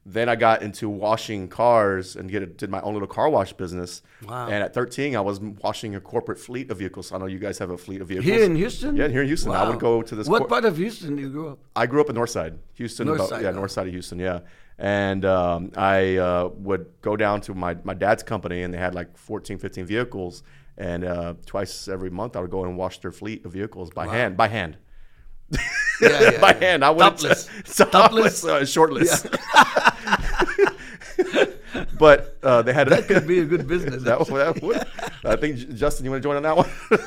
A: Then I got into washing cars and get a, did my own little car wash business.
B: Wow.
A: And at thirteen, I was washing a corporate fleet of vehicles. So I know you guys have a fleet of vehicles.
B: Here in Houston?
A: Yeah, here in Houston.
B: Wow.
A: I would go to this.
B: What
A: cor-
B: part of Houston do you grow up?
A: I grew up in Northside, Houston.
B: North
A: about,
B: side,
A: yeah,
B: oh.
A: north side of Houston, yeah. And um, I uh, would go down to my, my dad's company, and they had like fourteen, fifteen vehicles. And uh, twice every month, I would go and wash their fleet of vehicles by
B: Wow.
A: hand. By hand.
B: Yeah, yeah,
A: by
B: yeah.
A: hand. I wouldn't.
B: Topless.
A: So
B: Topless?
A: I was, uh, shortless. But uh, they had
B: That could be a good business.
A: that, that would. I think J- Justin, you want to join on that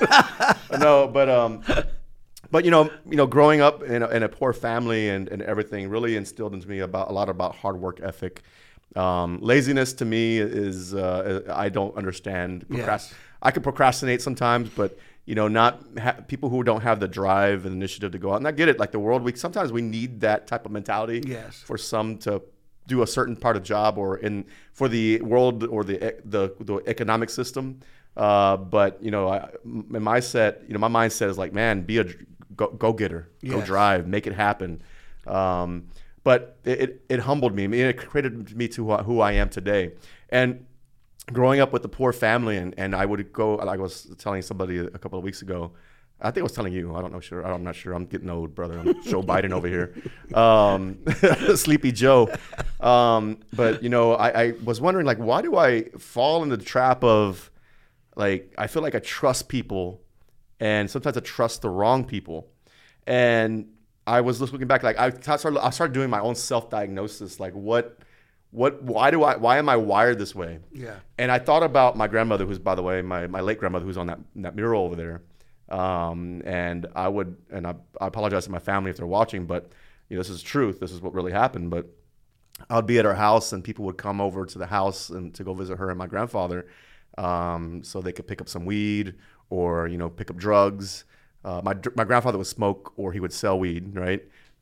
A: one? No, but um, but you know, you know, growing up in a, in a poor family and, and everything really instilled into me about a lot about hard work ethic. Um, laziness to me is uh, I don't understand. Procrast-
B: Yes.
A: I can procrastinate sometimes, but you know, not ha- people who don't have the drive and initiative to go out. And I get it. Like the world, we sometimes we need that type of mentality.
B: Yes.
A: For some to do a certain part of job, or in for the world or the ec- the, the economic system. Uh, but you know, I, in my set, you know, my mindset is like, man, be a go, go getter, go
B: Yes.
A: drive, make it happen. Um, but it, it it humbled me. I mean, it created me to who I am today. And growing up with a poor family, and, and I would go, like I was telling somebody a couple of weeks ago, I think I was telling you, I don't know, sure, I'm not sure, I'm getting old, brother, I'm Joe Biden over here, um, Sleepy Joe. Um, but, you know, I, I was wondering, like, why do I fall into the trap of, like, I feel like I trust people, and sometimes I trust the wrong people. And I was just looking back, like, I started, I started doing my own self-diagnosis, like, what, What? Why do I? Why am I wired this way?
B: Yeah.
A: And I thought about my grandmother, who's, by the way, my, my late grandmother, who's on that that mural over there. Um, and I would, and I, I apologize to my family if they're watching, but you know, this is truth. This is what really happened. But I would be at her house, and people would come over to the house and to go visit her and my grandfather, um, so they could pick up some weed or you know pick up drugs. Uh, my my grandfather would smoke or he would sell weed, right?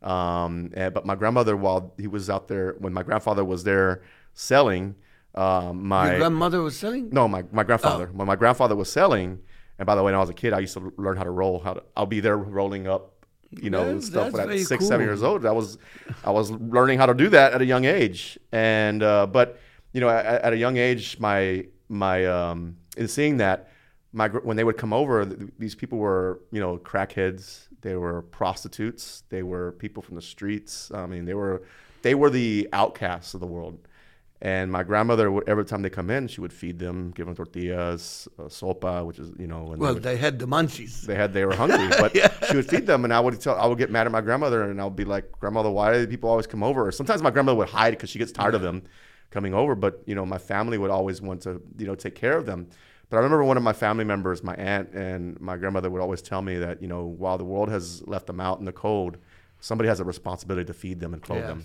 A: Um, and, but my grandmother, while he was out there, when my grandfather was there selling, um, my
B: Your grandmother was selling?
A: no, my, my grandfather. When my grandfather was selling, and by the way, when I was a kid, I used to learn how to roll. How to, I'll be there rolling up, you know,
B: That's-
A: stuff
B: that's
A: when I
B: very
A: was six,
B: cool.
A: seven years old. I was, I was learning how to do that at a young age. And uh, but you know, at, at a young age, my my um, in seeing that, my gr- when they would come over, th- these people were you know crackheads. They were prostitutes. They were people from the streets. I mean, they were they were the outcasts of the world. And my grandmother, would, every time they come in, she would feed them, give them tortillas, uh, sopa, which is you know. And
B: Well,
A: they, would,
B: they had the munchies.
A: they had they were hungry, but she would feed them, and I would tell I would get mad at my grandmother, and I would be like, grandmother, why do people always come over? Or sometimes my grandmother would hide because she gets tired of them coming over, but you know, my family would always want to you know take care of them. But I remember one of my family members, my aunt and my grandmother, would always tell me that, you know, while the world has left them out in the cold, somebody has a responsibility to feed them and clothe
B: Yes.
A: them.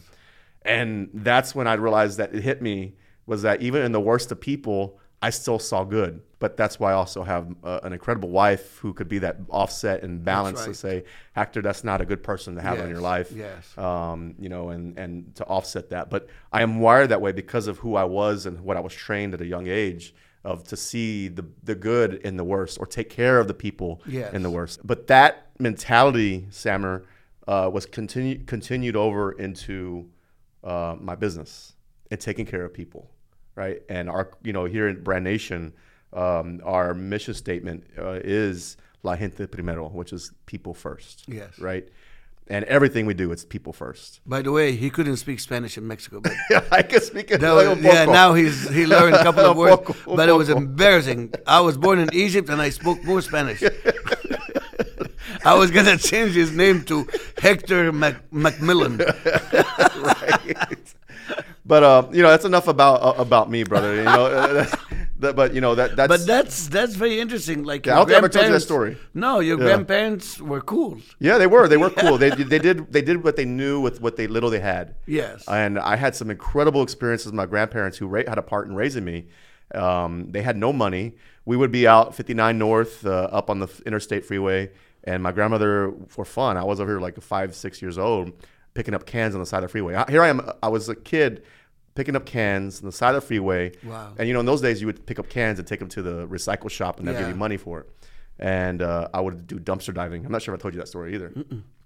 A: And that's when I realized that it hit me, was that even in the worst of people, I still saw good. But that's why I also have uh, an incredible wife who could be that offset and balance
B: right.
A: to say, Hector, that's not a good person to have in
B: Yes,
A: your life.
B: yes.
A: Um, you know, and, and to offset that. But I am wired that way because of who I was and what I was trained at a young age, of to see the the good in the worst, or take care of the people
B: Yes.
A: in the worst. But that mentality, Samer, uh, was continu- continued over into uh, my business and taking care of people, right? And our, you know, here in Brand Nation, um, our mission statement uh, is La Gente Primero, which is people first.
B: Yes.
A: Right? And everything we do, it's people first.
B: By the way, he couldn't speak Spanish in Mexico. But
A: I can speak it.
B: that was- yeah, now he's he learned a couple of
A: Un
B: words,
A: poco, un
B: but it was
A: poco.
B: embarrassing. I was born in Egypt and I spoke more Spanish. I was gonna change his name to Hector Mac- Macmillan.
A: Right. But uh, you know, that's enough about uh, about me, brother. You know, uh, that, that, but you know that that's.
B: But that's that's very interesting. Like
A: Yeah, I
B: your
A: don't think I ever told you that
B: grandparents-
A: story.
B: No, your
A: Yeah.
B: grandparents were cool.
A: Yeah, they were. They were cool. They they did they did what they knew with what they little they had.
B: Yes.
A: And I had some incredible experiences with my grandparents who ra- had a part in raising me. Um, they had no money. We would be out fifty-nine North, uh, up on the f- interstate freeway, and my grandmother, for fun, I was over here like five, six years old, picking up cans on the side of the freeway. I, here I am. I was a kid picking up cans on the side of the freeway.
B: Wow.
A: And you know, in those days, you would pick up cans and take them to the recycle shop, and they'd give
B: Yeah.
A: you money for it. And uh, I would do dumpster diving. I'm not sure if I told you that story either.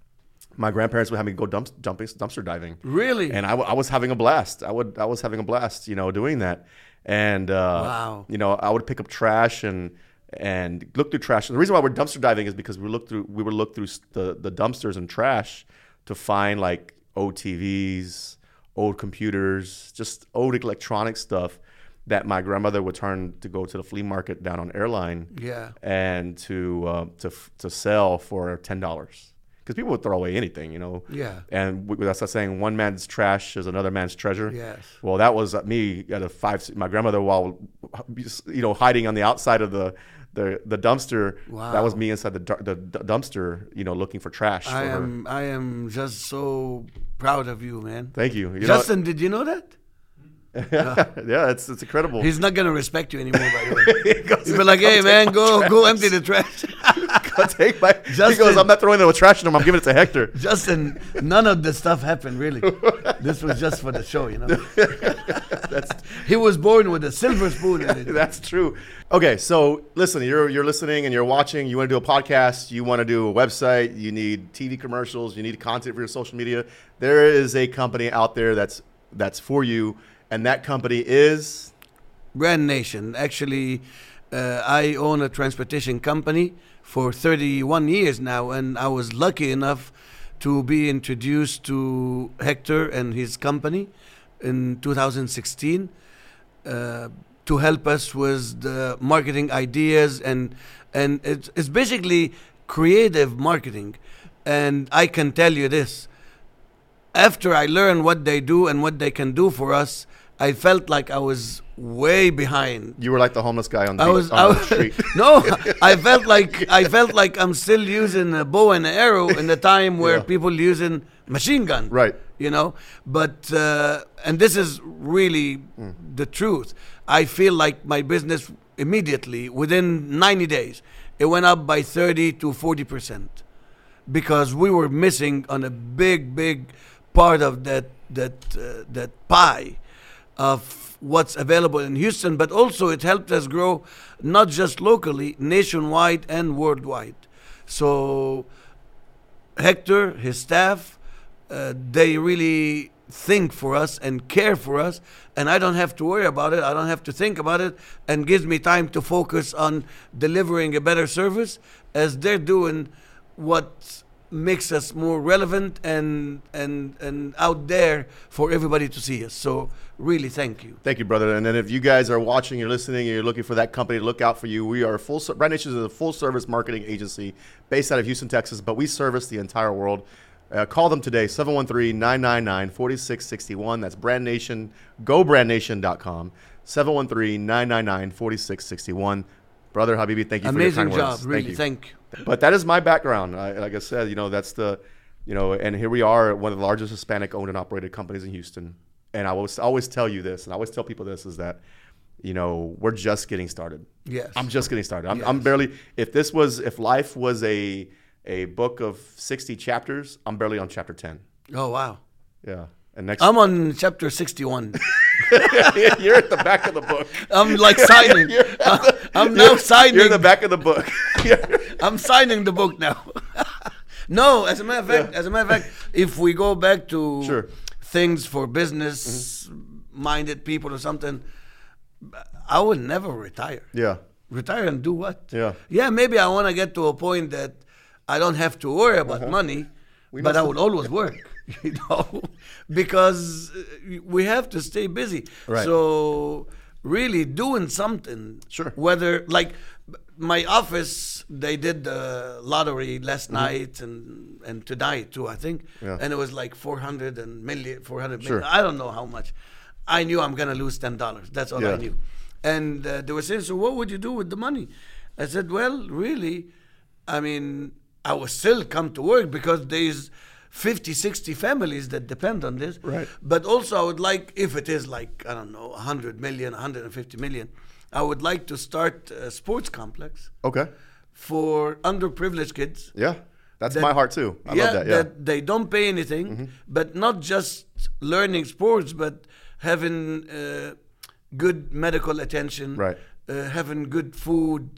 A: my grandparents would have me go dump, jumping, dumpster diving.
B: Really?
A: And I, w- I was having a blast. I would I was having a blast, you know, doing that. And uh,
B: Wow.
A: you know, I would pick up trash and and look through trash. The reason why we're dumpster diving is because we look through we would look through the the dumpsters and trash to find like old T Vs, old computers, just old electronic stuff that my grandmother would turn to go to the flea market down on Airline.
B: Yeah.
A: And to uh, to to sell for ten dollars. Because people would throw away anything, you know.
B: Yeah.
A: And we, that's like saying one man's trash is another man's treasure.
B: Yes.
A: Well, that was me at a five. My grandmother, while you know hiding on the outside of the the, the dumpster.
B: Wow.
A: That was me inside the, the the dumpster, you know, looking for trash.
B: I
A: for
B: am
A: her.
B: I am just so proud of you, man.
A: Thank you. you
B: Justin, know, did you know that?
A: yeah, yeah, it's it's incredible.
B: He's not gonna respect you anymore, by the way. He'll be like, "Hey, man, go trash. go empty the trash."
A: Go take my.
B: Justin,
A: he goes, "I'm not throwing the trash in him. I'm giving it to Hector."
B: Justin, none of this stuff happened really. This was just for the show, you know. That's he was born with a silver spoon in it.
A: That's true. Okay, so listen, you're you're listening and you're watching. You want to do a podcast. You want to do a website. You need T V commercials. You need content for your social media. There is a company out there that's that's for you. And that company is?
B: Brand Nation. Actually, uh, I own a transportation company for thirty-one years now, and I was lucky enough to be introduced to Hector and his company in two thousand sixteen uh, to help us with the marketing ideas, and and it's, it's basically creative marketing. And I can tell you this, after I learned what they do and what they can do for us, I felt like I was way behind.
A: You were like the homeless guy on the,
B: I was,
A: on
B: I
A: the
B: was,
A: street.
B: No, I felt like I felt like I'm still using a bow and an arrow in the time where
A: Yeah.
B: people using machine gun.
A: Right.
B: You know, but uh, and this is really mm. the truth. I feel like my business immediately within ninety days it went up by thirty to forty percent because we were missing on a big, big part of that that uh, that pie of what's available in Houston, but also it helped us grow not just locally, nationwide and worldwide. So Hector, his staff, uh, they really think for us and care for us, and I don't have to worry about it. I don't have to think about it, and gives me time to focus on delivering a better service as they're doing what makes us more relevant and and and out there for everybody to see us. So really, thank you.
A: Thank you, brother. And then if you guys are watching, you're listening, and you're looking for that company to look out for you, we are a full. Brand Nation is a full service marketing agency based out of Houston, Texas, but we service the entire world. Uh, call them today, seven one three, nine nine nine, four six six one. That's Brand Nation, go brand nation dot com, seven one three, nine nine nine, four six six one. Brother Habibi, thank you
B: Amazing
A: for your kind
B: job,
A: words.
B: really,
A: thank you.
B: thank you.
A: But that is my background. I, like I said, you know, that's the, you know, and here we are, one of the largest Hispanic owned and operated companies in Houston. And I will always tell you this, and I always tell people this, is that, you know, we're just getting started.
B: Yes.
A: I'm just getting started. I'm,
B: Yes.
A: I'm barely, if this was, if life was a a book of sixty chapters, I'm barely on chapter ten.
B: Oh, wow.
A: Yeah. And next,
B: I'm on chapter sixty-one.
A: you're at the back of the book.
B: I'm like signing. I'm, I'm now signing.
A: You're in the back of the book.
B: I'm signing the book now. No, as a matter of fact,
A: Yeah.
B: as a matter of fact, if we go back to
A: Sure.
B: things for business-minded people or something, I would never retire.
A: Yeah.
B: Retire and do what?
A: Yeah.
B: Yeah, maybe I want to get to a point that I don't have to worry about money, but
A: must
B: I
A: have-
B: would always work, you know, because uh, we have to stay busy.
A: Right.
B: So really doing something.
A: Sure.
B: Whether, like, my office, they did the lottery last night and, and tonight too, I think.
A: Yeah.
B: And it was like four hundred and million, four hundred
A: Sure.
B: million. I don't know how much. I knew I'm going to lose ten dollars. That's all I
A: Yeah.
B: knew. And uh, they were saying, so what would you do with the money? I said, well, really, I mean, I will still come to work because there's fifty, sixty families that depend on this.
A: Right.
B: But also I would like, if it is like, I don't know, one hundred million, one hundred fifty million, I would like to start a sports complex
A: Okay.
B: for underprivileged kids.
A: Yeah. That's
B: That-
A: my heart too. I
B: yeah,
A: love that. Yeah.
B: that they don't pay anything,
A: Mm-hmm.
B: but not just learning sports, but having uh, good medical attention,
A: Right.
B: uh, having good food,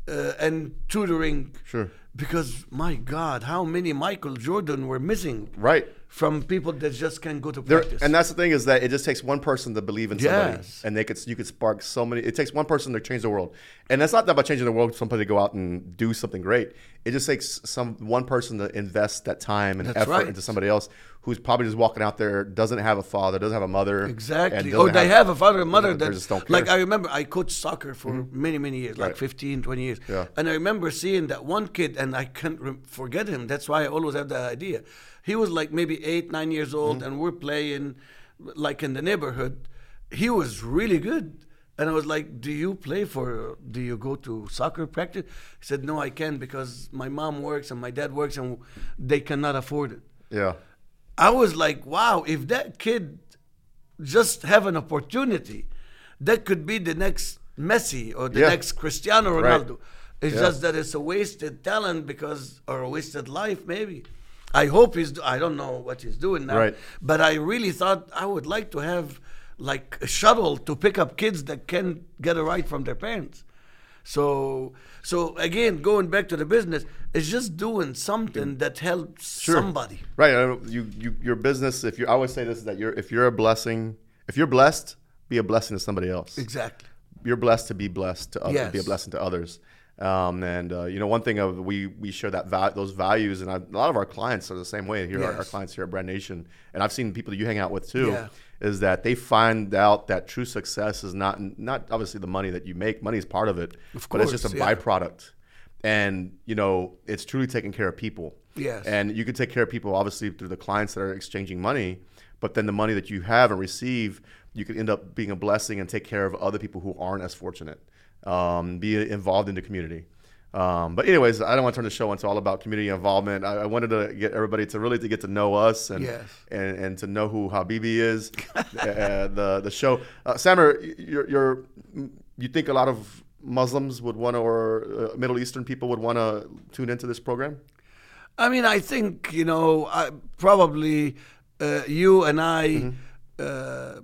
B: uh, and tutoring.
A: Sure.
B: Because, my God, how many Michael Jordan were missing
A: Right.
B: from people that just can't go to
A: There,
B: practice.
A: and that's the thing is that it just takes one person to believe in somebody,
B: Yes.
A: and they could you could spark so many. It takes one person to change the world, and that's not about changing the world. Somebody to go out and do something great. It just takes some one person to invest that time and
B: That's
A: effort
B: right.
A: into somebody else who's probably just walking out there, doesn't have a father, doesn't have a mother, and
B: Exactly.
A: doesn't
B: Or they have a father and mother
A: they
B: that,
A: just don't
B: like,
A: care.
B: I remember I coached soccer for many, many years, like
A: Right.
B: fifteen, twenty years.
A: Yeah.
B: And I remember seeing that one kid, and I can't re- forget him. That's why I always have that idea. He was like maybe eight, nine years old,
A: Mm-hmm.
B: and we're playing like in the neighborhood. He was really good. And I was like, do you play for, do you go to soccer practice? He said, no, I can't because my mom works and my dad works and they cannot afford it.
A: Yeah.
B: I was like, wow, if that kid just have an opportunity, that could be the next Messi or the
A: Yeah.
B: next Cristiano
A: Right.
B: Ronaldo. It's
A: Yeah.
B: just that it's a wasted talent because, or a wasted life maybe. I hope he's, I don't know what he's doing now,
A: Right.
B: but I really thought I would like to have like a shuttle to pick up kids that can't get a ride from their parents. So, so again, going back to the business, it's just doing something that helps
A: Sure.
B: somebody.
A: Right. uh, You, you, your business. If you, I always say this is that you're, if you're a blessing, if you're blessed, be a blessing to somebody else.
B: Exactly.
A: You're blessed to be blessed to others,
B: Yes.
A: be a blessing to others. Um, and uh, you know, one thing of we we share that val- those values, and I, a lot of our clients are the same way. Here, our, our
B: Yes.
A: clients here at Brand Nation, and I've seen people that you hang out with too.
B: Yeah.
A: Is that they find out that true success is not not obviously the money that you make. Money is part of it,
B: Of
A: but it's just a
B: course, yeah.
A: byproduct. And you know, it's truly taking care of people.
B: Yes.
A: And you can take care of people obviously through the clients that are exchanging money, but then the money that you have and receive, you could end up being a blessing and take care of other people who aren't as fortunate. Um, be involved in the community. Um, but anyways, I don't want to turn the show into all about community involvement. I, I wanted to get everybody to really to get to know us and
B: Yes.
A: and, and to know who Habibi is. uh, the the show, uh, Samer, you're, you're you think a lot of Muslims would want to, or uh, Middle Eastern people would want to tune into this program?
B: I mean, I think, you know, I, probably uh, you and I uh,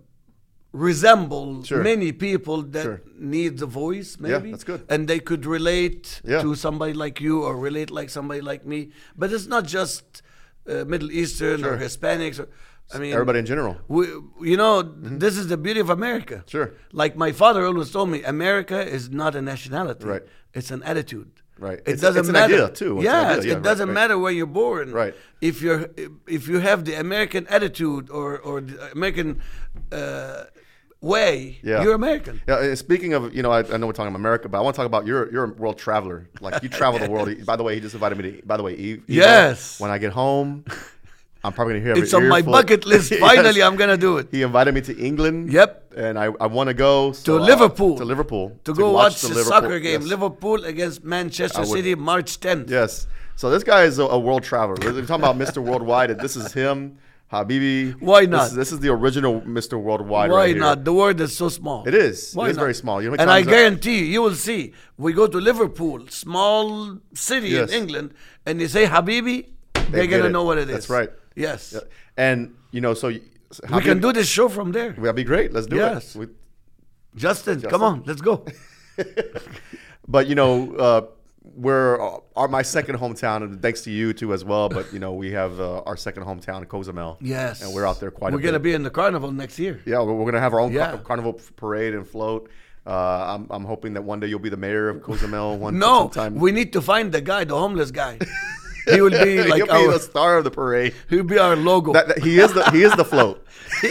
B: resemble
A: Sure.
B: many people that
A: Sure.
B: need the voice, maybe.
A: that's good.
B: And they could relate
A: Yeah.
B: to somebody like you or relate like somebody like me. But it's not just uh, Middle Eastern or
A: Sure.
B: Hispanics. Or, I mean,
A: Everybody in general.
B: we, you know, this is the beauty of America.
A: Sure.
B: Like my father always told me, America is not a nationality.
A: Right.
B: It's an attitude.
A: Right.
B: It
A: It's-
B: doesn't
A: it's an
B: matter.
A: idea, too. It's an
B: Yes,
A: idea, yeah,
B: it doesn't
A: right, right.
B: matter where you're born.
A: Right.
B: If you're if you have the American attitude or or the American uh, way,
A: Yeah.
B: you're American.
A: Yeah. and Speaking of, you know, I, I know we're talking about America, but I want to talk about you're you're a world traveler. Like you travel the world. By the way, he just invited me to. By the way, Eve.
B: Yes.
A: When I get home, I'm probably gonna hear. every
B: It's on my
A: earful-
B: bucket list.
A: Yes.
B: Finally, I'm gonna do it.
A: He invited me to England.
B: Yep.
A: And I, I want to go so
B: To
A: I-
B: Liverpool.
A: To Liverpool
B: To go watch, the,
A: Liverpool-
B: soccer game,
A: yes.
B: Liverpool against Manchester
A: I would-
B: City, March tenth.
A: Yes. So this guy is a, a world traveler. We're talking about Mister Worldwide. And this is him, Habibi.
B: Why
A: This
B: not?
A: is, this is the original Mister Worldwide.
B: Why
A: right here.
B: not? The world is so small.
A: It is.
B: Why
A: it is
B: not?
A: very small. You know how
B: and
A: many
B: I
A: times I-
B: guarantee you, you will see. We go to Liverpool, small city
A: Yes.
B: in England, and they say Habibi, they're
A: get
B: gonna
A: it.
B: know what it is.
A: That's right.
B: Yes.
A: Yeah. And you know, so you-
B: We can do this show from there.
A: That'd be great. Let's do
B: Yes.
A: it. We,
B: Justin, come
A: Justin?
B: on, let's go.
A: But you know, uh, we're uh, our my second hometown, and thanks to you too as well. But you know, we have uh, our second hometown in Cozumel.
B: Yes.
A: and we're out there quite
B: We're
A: a
B: gonna
A: bit.
B: be in the carnival next year.
A: Yeah, we're, we're gonna have our own
B: Yeah.
A: car- carnival parade and float. Uh, I'm I'm hoping that one day you'll be the mayor of Cozumel. One
B: No,
A: sometime.
B: we need to find the guy, the homeless guy. He will be like
A: He'll be
B: our,
A: the star of the parade.
B: he'll be our logo.
A: That, that- he is the he is the float.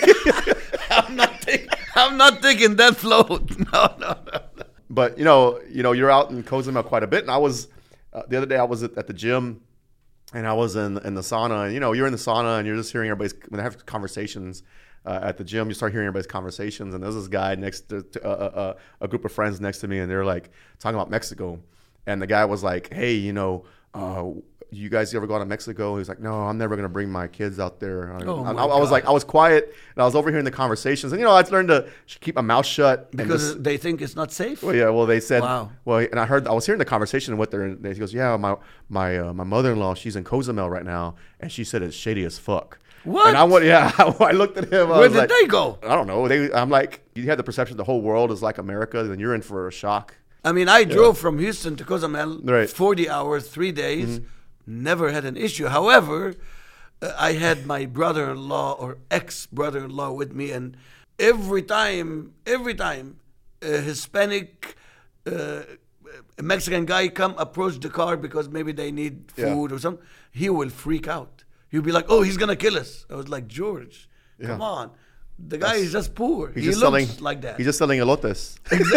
B: I'm not taking, I'm not taking that float. No, no, no.
A: But you know, you know, you're out in Cozumel quite a bit, and I was uh, the other day. I was at, at the gym, and I was in in the sauna. And you know, you're in the sauna, and you're just hearing everybody's when they have conversations uh, at the gym. You start hearing everybody's conversations, and there's this guy next to, to uh, uh, a group of friends next to me, and they're like talking about Mexico, and the guy was like, "Hey, you know." Uh, you guys ever go to Mexico? He was like, no, I'm never going to bring my kids out there. I,
B: Oh
A: I,
B: my
A: I was
B: God.
A: like, I was quiet, and I was overhearing the conversations. And, you know, I learned to keep my mouth shut. and
B: Because
A: just-
B: they think it's not safe.
A: well, yeah. Well, they said.
B: Wow.
A: Well, and I heard. I was hearing the conversation and what they're. They, he goes, "Yeah, my my uh, my mother-in-law. She's in Cozumel right now, and she said it's shady as fuck."
B: What?
A: And I went. Yeah. I looked at him. I
B: Where
A: was
B: did
A: like,
B: they go?
A: I don't know. They. I'm like, you have the perception the whole world is like America, then you're in for a shock.
B: I mean, I drove from Houston to Cozumel,
A: Right.
B: forty hours, three days, never had an issue. However, uh, I had my brother-in-law or ex-brother-in-law with me, and every time, every time, a Hispanic, uh, a Mexican guy come approach the car because maybe they need
A: Yeah.
B: food or something, he will freak out. He'll be like, "Oh, he's gonna kill us." I was like, "George,
A: Yeah.
B: come on, the guy is just poor.
A: He's
B: he
A: just
B: looks
A: selling
B: like that."
A: He's just selling elotes.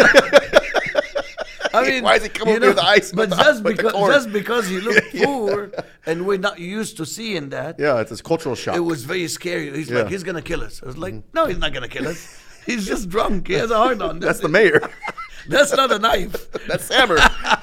B: I mean,
A: Why is he coming
B: you
A: up with the ice
B: But
A: with the-
B: just
A: with the
B: because
A: corn?
B: just because he looked
A: Yeah.
B: poor and we're not used to seeing that,
A: Yeah, it's a cultural shock.
B: it was very scary. He's
A: Yeah.
B: like, he's gonna kill us. I was like, no, he's not gonna kill us. He's just drunk. He has a heart on.
A: That's the mayor.
B: That's not a knife.
A: That's Sammer.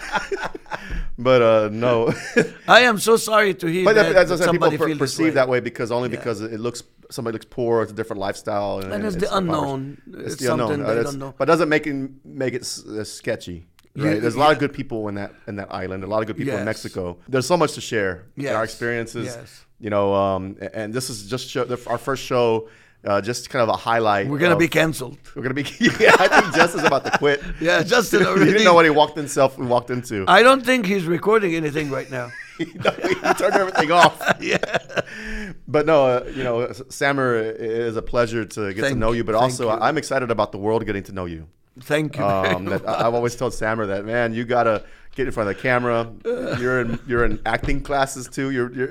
A: But uh, no.
B: I am so sorry to hear
A: But
B: that,
A: that's
B: that
A: what people
B: somebody
A: per-
B: feels this
A: perceive
B: way.
A: that way because only
B: Yeah.
A: because it looks somebody looks poor. It's a different lifestyle,
B: And it's the unknown.
A: It's,
B: It's
A: the unknown.
B: something
A: Uh,
B: they
A: that's-
B: don't know.
A: But doesn't make it make it s- uh, sketchy.
B: You-
A: Right? There's a lot of
B: yeah.
A: good people in that in that island. A lot of good people in
B: Yes.
A: Mexico. There's so much to share.
B: Yes.
A: Our experiences.
B: Yes.
A: You know, um, a- and this is just show, the, our first show. Uh, just kind of a highlight.
B: We're gonna
A: of-
B: be canceled.
A: We're gonna be. Yeah, I think Justin's about to quit.
B: Yeah, Justin
A: he
B: already.
A: didn't know what he walked himself. We walked into.
B: I don't think he's recording anything right now.
A: he turned everything off.
B: Yeah.
A: But no, uh, you know, Sammer, it is a pleasure to get
B: Thank
A: to know you. But
B: you,
A: also,
B: thank you.
A: I'm excited about the world getting to know you.
B: Thank you. very
A: Um, that,
B: much.
A: I've always told Sammer that, man, you gotta get in front of the camera. You're in you're in acting classes too. You're you're.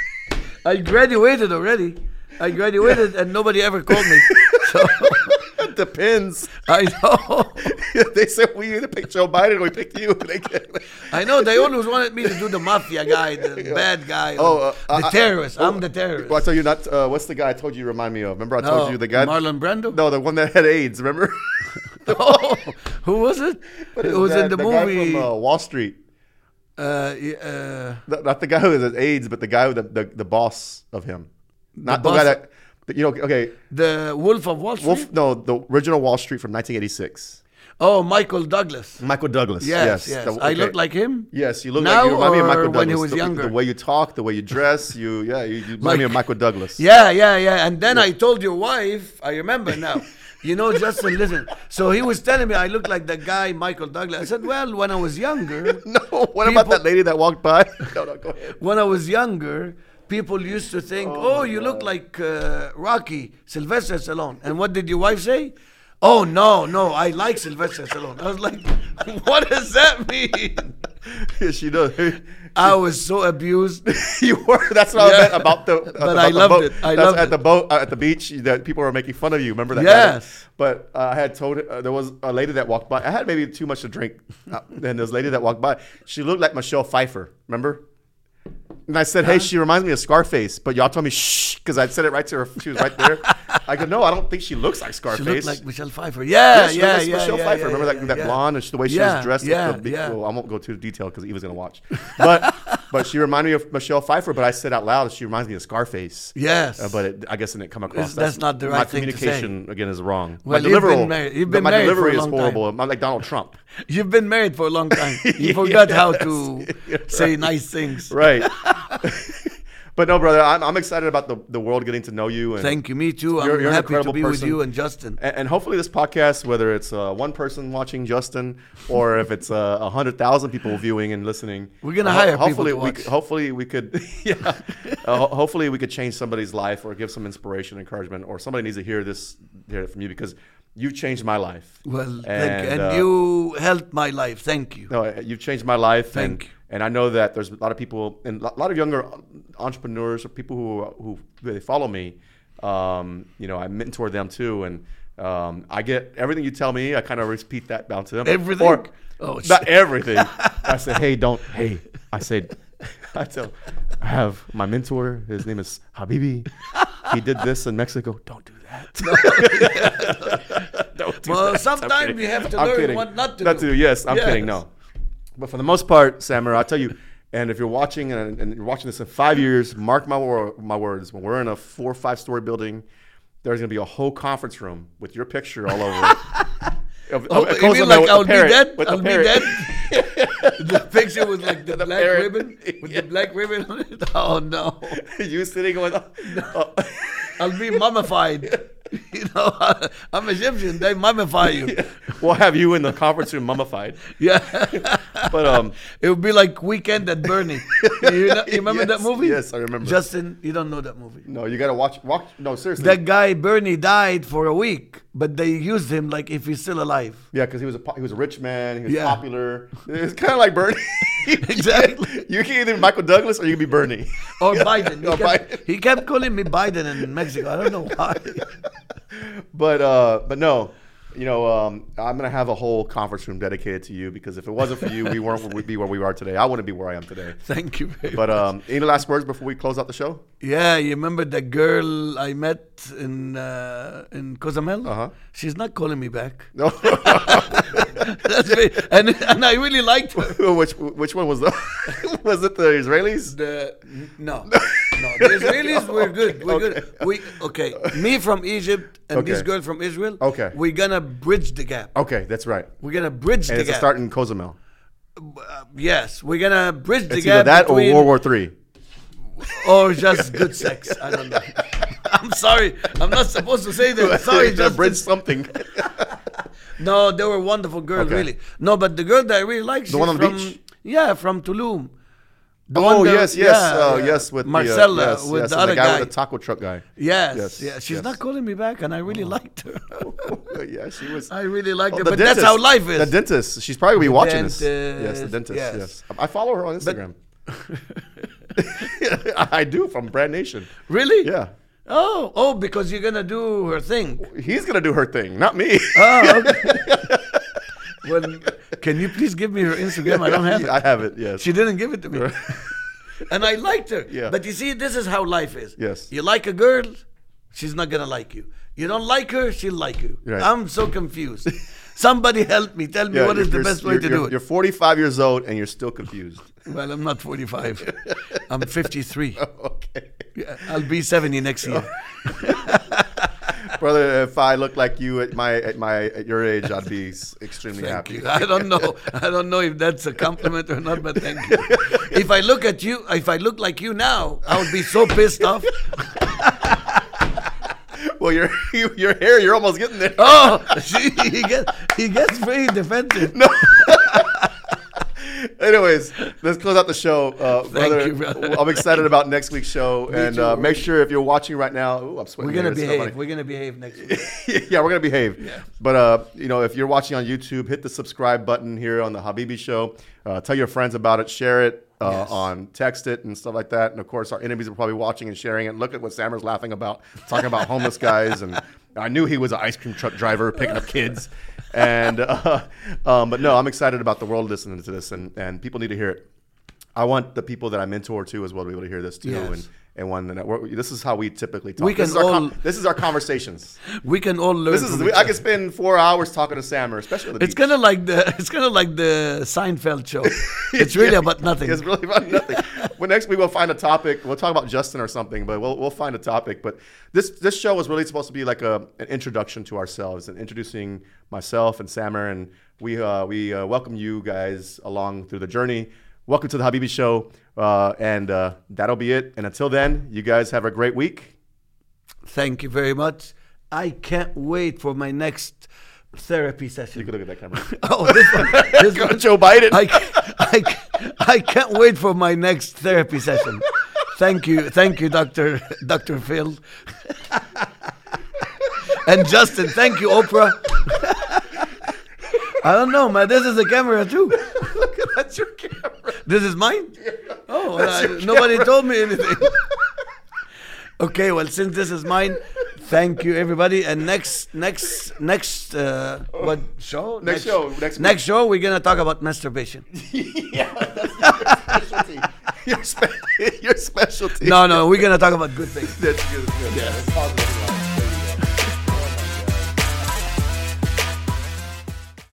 B: I graduated already. I graduated and nobody ever called me. So
A: It depends.
B: I know.
A: They said we either picked Joe Biden or we picked you. They can't-
B: I know they always wanted me to do the mafia guy, the bad guy,
A: Oh, uh,
B: the
A: I-
B: terrorist.
A: I-
B: I'm the terrorist.
A: Well, I tell you not. Uh, what's the guy I told you? Remind me of. Remember I told
B: No,
A: you the guy.
B: Marlon Brando.
A: No, the one that had AIDS. Remember?
B: Oh, who was it? It was
A: Guy-
B: in the,
A: the
B: movie.
A: guy from uh, Wall Street.
B: uh, yeah, uh,
A: Not not the guy who has AIDS, but the guy who the, the, the boss of him. Not the,
B: boss-
A: guy that, you know, okay.
B: the Wolf of Wall Street.
A: Wolf, no, the original Wall Street from nineteen eighty-six.
B: Oh, Michael Douglas.
A: Michael Douglas.
B: Yes,
A: Yes.
B: yes.
A: The-
B: I
A: okay.
B: look like him.
A: Yes, you look
B: Now
A: like you remind me of
B: or
A: Michael Douglas.
B: when he was
A: the,
B: younger?
A: The way you talk, the way you dress, you yeah, you, you remind
B: Like-
A: me of Michael Douglas.
B: Yeah, yeah, yeah. And then I told your wife, I remember now. You know, Justin, listen. So he was telling me I look like the guy Michael Douglas. I said, well, when I was younger,
A: No, what about
B: People-
A: that lady that walked by? No, no, go ahead.
B: when I was younger, people used to think, oh, you look like uh, Rocky, Sylvester Stallone. And what did your wife say? Oh, no, no, I like Sylvester Stallone. I was like, what does that mean?
A: Yeah, she does.
B: I was so abused.
A: You were. That's what
B: Yeah.
A: I meant about the.
B: But
A: about
B: I
A: the
B: loved
A: boat.
B: it. I
A: That's
B: loved
A: at
B: it.
A: the boat uh, at the beach. That people were making fun of you. Remember that?
B: Yes.
A: guy? But uh, I had told uh, there was a lady that walked by. I had maybe too much to drink, uh, and there was a lady that walked by. She looked like Michelle Pfeiffer. Remember? And I said, "Hey, she reminds me of Scarface." But y'all told me, "Shh," because I said it right to her. She was right there. I go, "No, I don't think she looks like
B: She
A: Scarface."
B: looked like Michelle Pfeiffer.
A: Yeah,
B: Yeah,
A: she
B: yeah,
A: looked like
B: yeah.
A: Michelle
B: yeah,
A: Pfeiffer.
B: yeah,
A: Remember
B: yeah,
A: that, that
B: yeah.
A: blonde and the way she
B: Yeah,
A: was dressed? at
B: yeah,
A: the be-
B: yeah.
A: Well, I won't go too detail because he was going to watch. But but she reminded me of Michelle Pfeiffer. But I said out loud, she reminds me of Scarface.
B: Yes.
A: Uh, but it, I guess it didn't come across.
B: That's- that's not the
A: my
B: right thing to say.
A: communication again is wrong.
B: Well,
A: my
B: you've been
A: delivery,
B: married- you've been
A: my
B: married for
A: delivery
B: a
A: is
B: long
A: horrible. I'm like Donald Trump.
B: You've been married for a long time. You forgot how to
A: Yes.
B: say nice things.
A: Right. But no, brother, I'm, I'm excited about the, the world getting to know you. And
B: Thank you. Me too. I'm
A: You're- you're an
B: happy to
A: incredible
B: be with
A: person.
B: you and Justin.
A: And, and hopefully this podcast, whether it's uh, one person watching Justin or if it's uh, a hundred thousand people viewing and listening,
B: We're gonna
A: uh,
B: hire people
A: hopefully
B: to
A: we
B: watch.
A: c- hopefully we could yeah uh, ho- hopefully we could change somebody's life or give some inspiration, encouragement, or somebody needs to hear this hear it from you because you've changed my life.
B: Well, thank
A: And,
B: you. And
A: uh,
B: you helped my life. Thank you.
A: No, uh, you've changed my life.
B: Thank
A: and,
B: you.
A: And I know that there's a lot of people and a lot of younger entrepreneurs or people who who they follow me. Um, you know, I mentor them too, and um, I get everything you tell me. I kind of repeat that down to them.
B: Everything?
A: Or,
B: Oh,
A: not
B: shit.
A: everything. I say, hey, don't. Hey, I said, I tell, I have my mentor. His name is Habibi. He did this in Mexico. Don't do that. Don't do
B: Well,
A: that. I'm
B: sometimes
A: kidding.
B: you have to
A: I'm
B: learn
A: kidding.
B: what not to
A: Not
B: do.
A: to. Yes, I'm
B: Yes.
A: kidding. No. But for the most part, Sammer, I'll tell you, and if you're watching and, and you're watching this in five years, mark my wor- my words. When we're in a four or five story building, there's gonna be a whole conference room with your picture all over it. Of-
B: Oh,
A: of- it
B: you
A: goes
B: mean
A: on
B: like
A: with
B: I'll
A: the
B: be
A: parrot,
B: dead?
A: with the
B: I'll be
A: parrot.
B: dead? The picture was like the,
A: The
B: black
A: parrot.
B: ribbon with
A: Yeah.
B: the black ribbon on it. Oh no!
A: You sitting on. Oh.
B: I'll be mummified. You know, I'm Egyptian. They mummify you.
A: Yeah. We'll have you in the conference room mummified.
B: Yeah.
A: But um,
B: it would be like Weekend at Bernie. You, know, you remember
A: yes,
B: that movie?
A: Yes, I remember.
B: Justin, you don't know that movie.
A: No, you gotta watch. Watch. No, seriously.
B: That guy Bernie died for a week, but they used him like if he's still alive.
A: Yeah, because he was a po- he was a rich man. He was
B: Yeah.
A: popular. It's kind of like Bernie.
B: Exactly.
A: You can either be Michael Douglas or you can be Bernie.
B: Or Biden. He,
A: Or
B: kept,
A: Biden.
B: he kept calling me Biden in Mexico. I don't know why.
A: But uh, but no, you know, um, I'm gonna have a whole conference room dedicated to you because if it wasn't for you, we weren't where we'd be where we are today. I wouldn't be where I am today.
B: Thank you very
A: But
B: much.
A: um, any last words before we close out the show?
B: Yeah, you remember the girl I met in uh, in Cozumel?
A: Uh-huh.
B: She's not calling me back.
A: No.
B: That's very, and and I really liked her.
A: which which one was the? Was it the Israelis?
B: The no, no, the Israelis we're good. We're
A: Okay.
B: good. We okay. Me from Egypt and
A: Okay.
B: this girl from Israel.
A: Okay.
B: We're gonna bridge the gap.
A: Okay, that's right.
B: We're gonna bridge
A: And
B: the
A: it's a
B: gap.
A: start in Cozumel.
B: Uh, yes, we're gonna bridge the
A: It's
B: gap
A: either that or
B: between,
A: World War Three.
B: or just good sex. I don't know. I'm sorry. I'm not supposed to say that. Sorry,
A: Just
B: just
A: bridge something.
B: No, they were wonderful girls,
A: Okay.
B: really. No, but the girl that I really like, she's
A: one on the
B: from
A: beach?
B: yeah, from Tulum. The
A: Oh
B: one that-
A: yes, yes,
B: yeah,
A: uh,
B: yeah.
A: yes. With
B: Marcella,
A: the, uh, yes,
B: with
A: yes,
B: the
A: and
B: other
A: guy,
B: guy.
A: with the taco truck guy.
B: Yes,
A: Yes,
B: yeah. She's
A: yes.
B: not calling me back, and I really liked her.
A: Yeah, she was.
B: I really liked
A: Oh,
B: her,
A: the
B: but that's
A: dentist.
B: how life is.
A: The dentist. She's probably gonna be
B: The
A: watching this.
B: dentist,
A: Yes, the dentist.
B: yes.
A: Yes, I follow her on Instagram. I do from Brand Nation.
B: Really?
A: Yeah,
B: Oh, oh, because you're gonna do her thing.
A: he's gonna do her thing, not me.
B: Oh, okay. Well, can you please give me her Instagram? I don't have it.
A: I have it. Yes.
B: She didn't give it to me. And I liked her.
A: Yeah.
B: But you see, this is how life is.
A: Yes.
B: You like a girl, she's not going to like you. You don't like her, she'll like you.
A: Right.
B: I'm so confused. Somebody help me. Tell me
A: Yeah,
B: what is the
A: you're-
B: best way
A: you're-
B: to
A: you're-
B: do it.
A: You're forty-five years old and you're still confused.
B: Well, I'm not forty-five. I'm fifty-three.
A: Okay.
B: Yeah, I'll be seventy next year.
A: Brother, if I look like you at my at my at your age, I'd be s- extremely
B: Thank
A: happy.
B: you. I don't know. I don't know if that's a compliment or not, but thank you. If I look at you, if I look like you now, I would be so pissed off.
A: Well, your your hair, you're almost getting there.
B: Oh, see, he gets he gets very defensive.
A: No. Anyways, let's close out the show, uh, brother.
B: you, brother.
A: I'm excited about next week's show,
B: Me
A: and
B: too.
A: uh, make sure if you're watching right now, ooh, I'm sweating.
B: We're gonna
A: here. It's so
B: behave.
A: funny.
B: We're gonna behave next week.
A: Yeah, we're gonna behave.
B: Yeah.
A: But uh, you know, if you're watching on YouTube, hit the subscribe button here on the Habibi Show. Uh, tell your friends about it. Share it uh,
B: Yes.
A: on text it and stuff like that. And of course, our enemies are probably watching and sharing it. Look at what Sammer's laughing about, talking about homeless guys, and I knew he was an ice cream truck driver picking up kids. And uh, um, but no, I'm excited about the world listening to this, and and people need to hear it. I want the people that I mentor too as well to be able to hear this too,
B: Yes.
A: and and one that we're, this is how we typically talk.
B: We
A: this,
B: can
A: is our
B: all-
A: com- this is our conversations.
B: We can all learn.
A: This is
B: from
A: we,
B: each
A: I
B: other.
A: could spend four hours talking to Sammer, especially on the
B: It's
A: beach.
B: kind of like the it's kind of like the Seinfeld show. It's really
A: Yeah,
B: about nothing.
A: It's really about nothing. Well, next week we'll find a topic. We'll talk about Justin or something, but we'll we'll find a topic. But this this show was really supposed to be like a an introduction to ourselves and introducing myself and Sammer, and we uh, we uh, welcome you guys along through the journey. Welcome to the Habibi Show, uh, and uh, that'll be it. And until then, you guys have a great week.
B: Thank you very much. I can't wait for my next therapy session.
A: You can look at that camera.
B: Oh, this one. This one.
A: Joe Biden.
B: I, I, I can't wait for my next therapy session. Thank you. Thank you, Doctor Doctor Phil. And Justin, thank you, Oprah. I don't know, man. This is a camera, too.
A: Look at that's your camera.
B: This is mine? Oh,
A: That's
B: I-
A: your
B: nobody
A: camera.
B: told me anything. Okay, well, since this is mine, thank you, everybody. And next, next, next, uh, what show?
A: Next show, next
B: next show, we're gonna talk about masturbation.
A: Yeah, that's your specialty. Your, spe- your specialty.
B: No, no, we're gonna talk about good things.
A: That's good. That's good. Yeah, that's positive.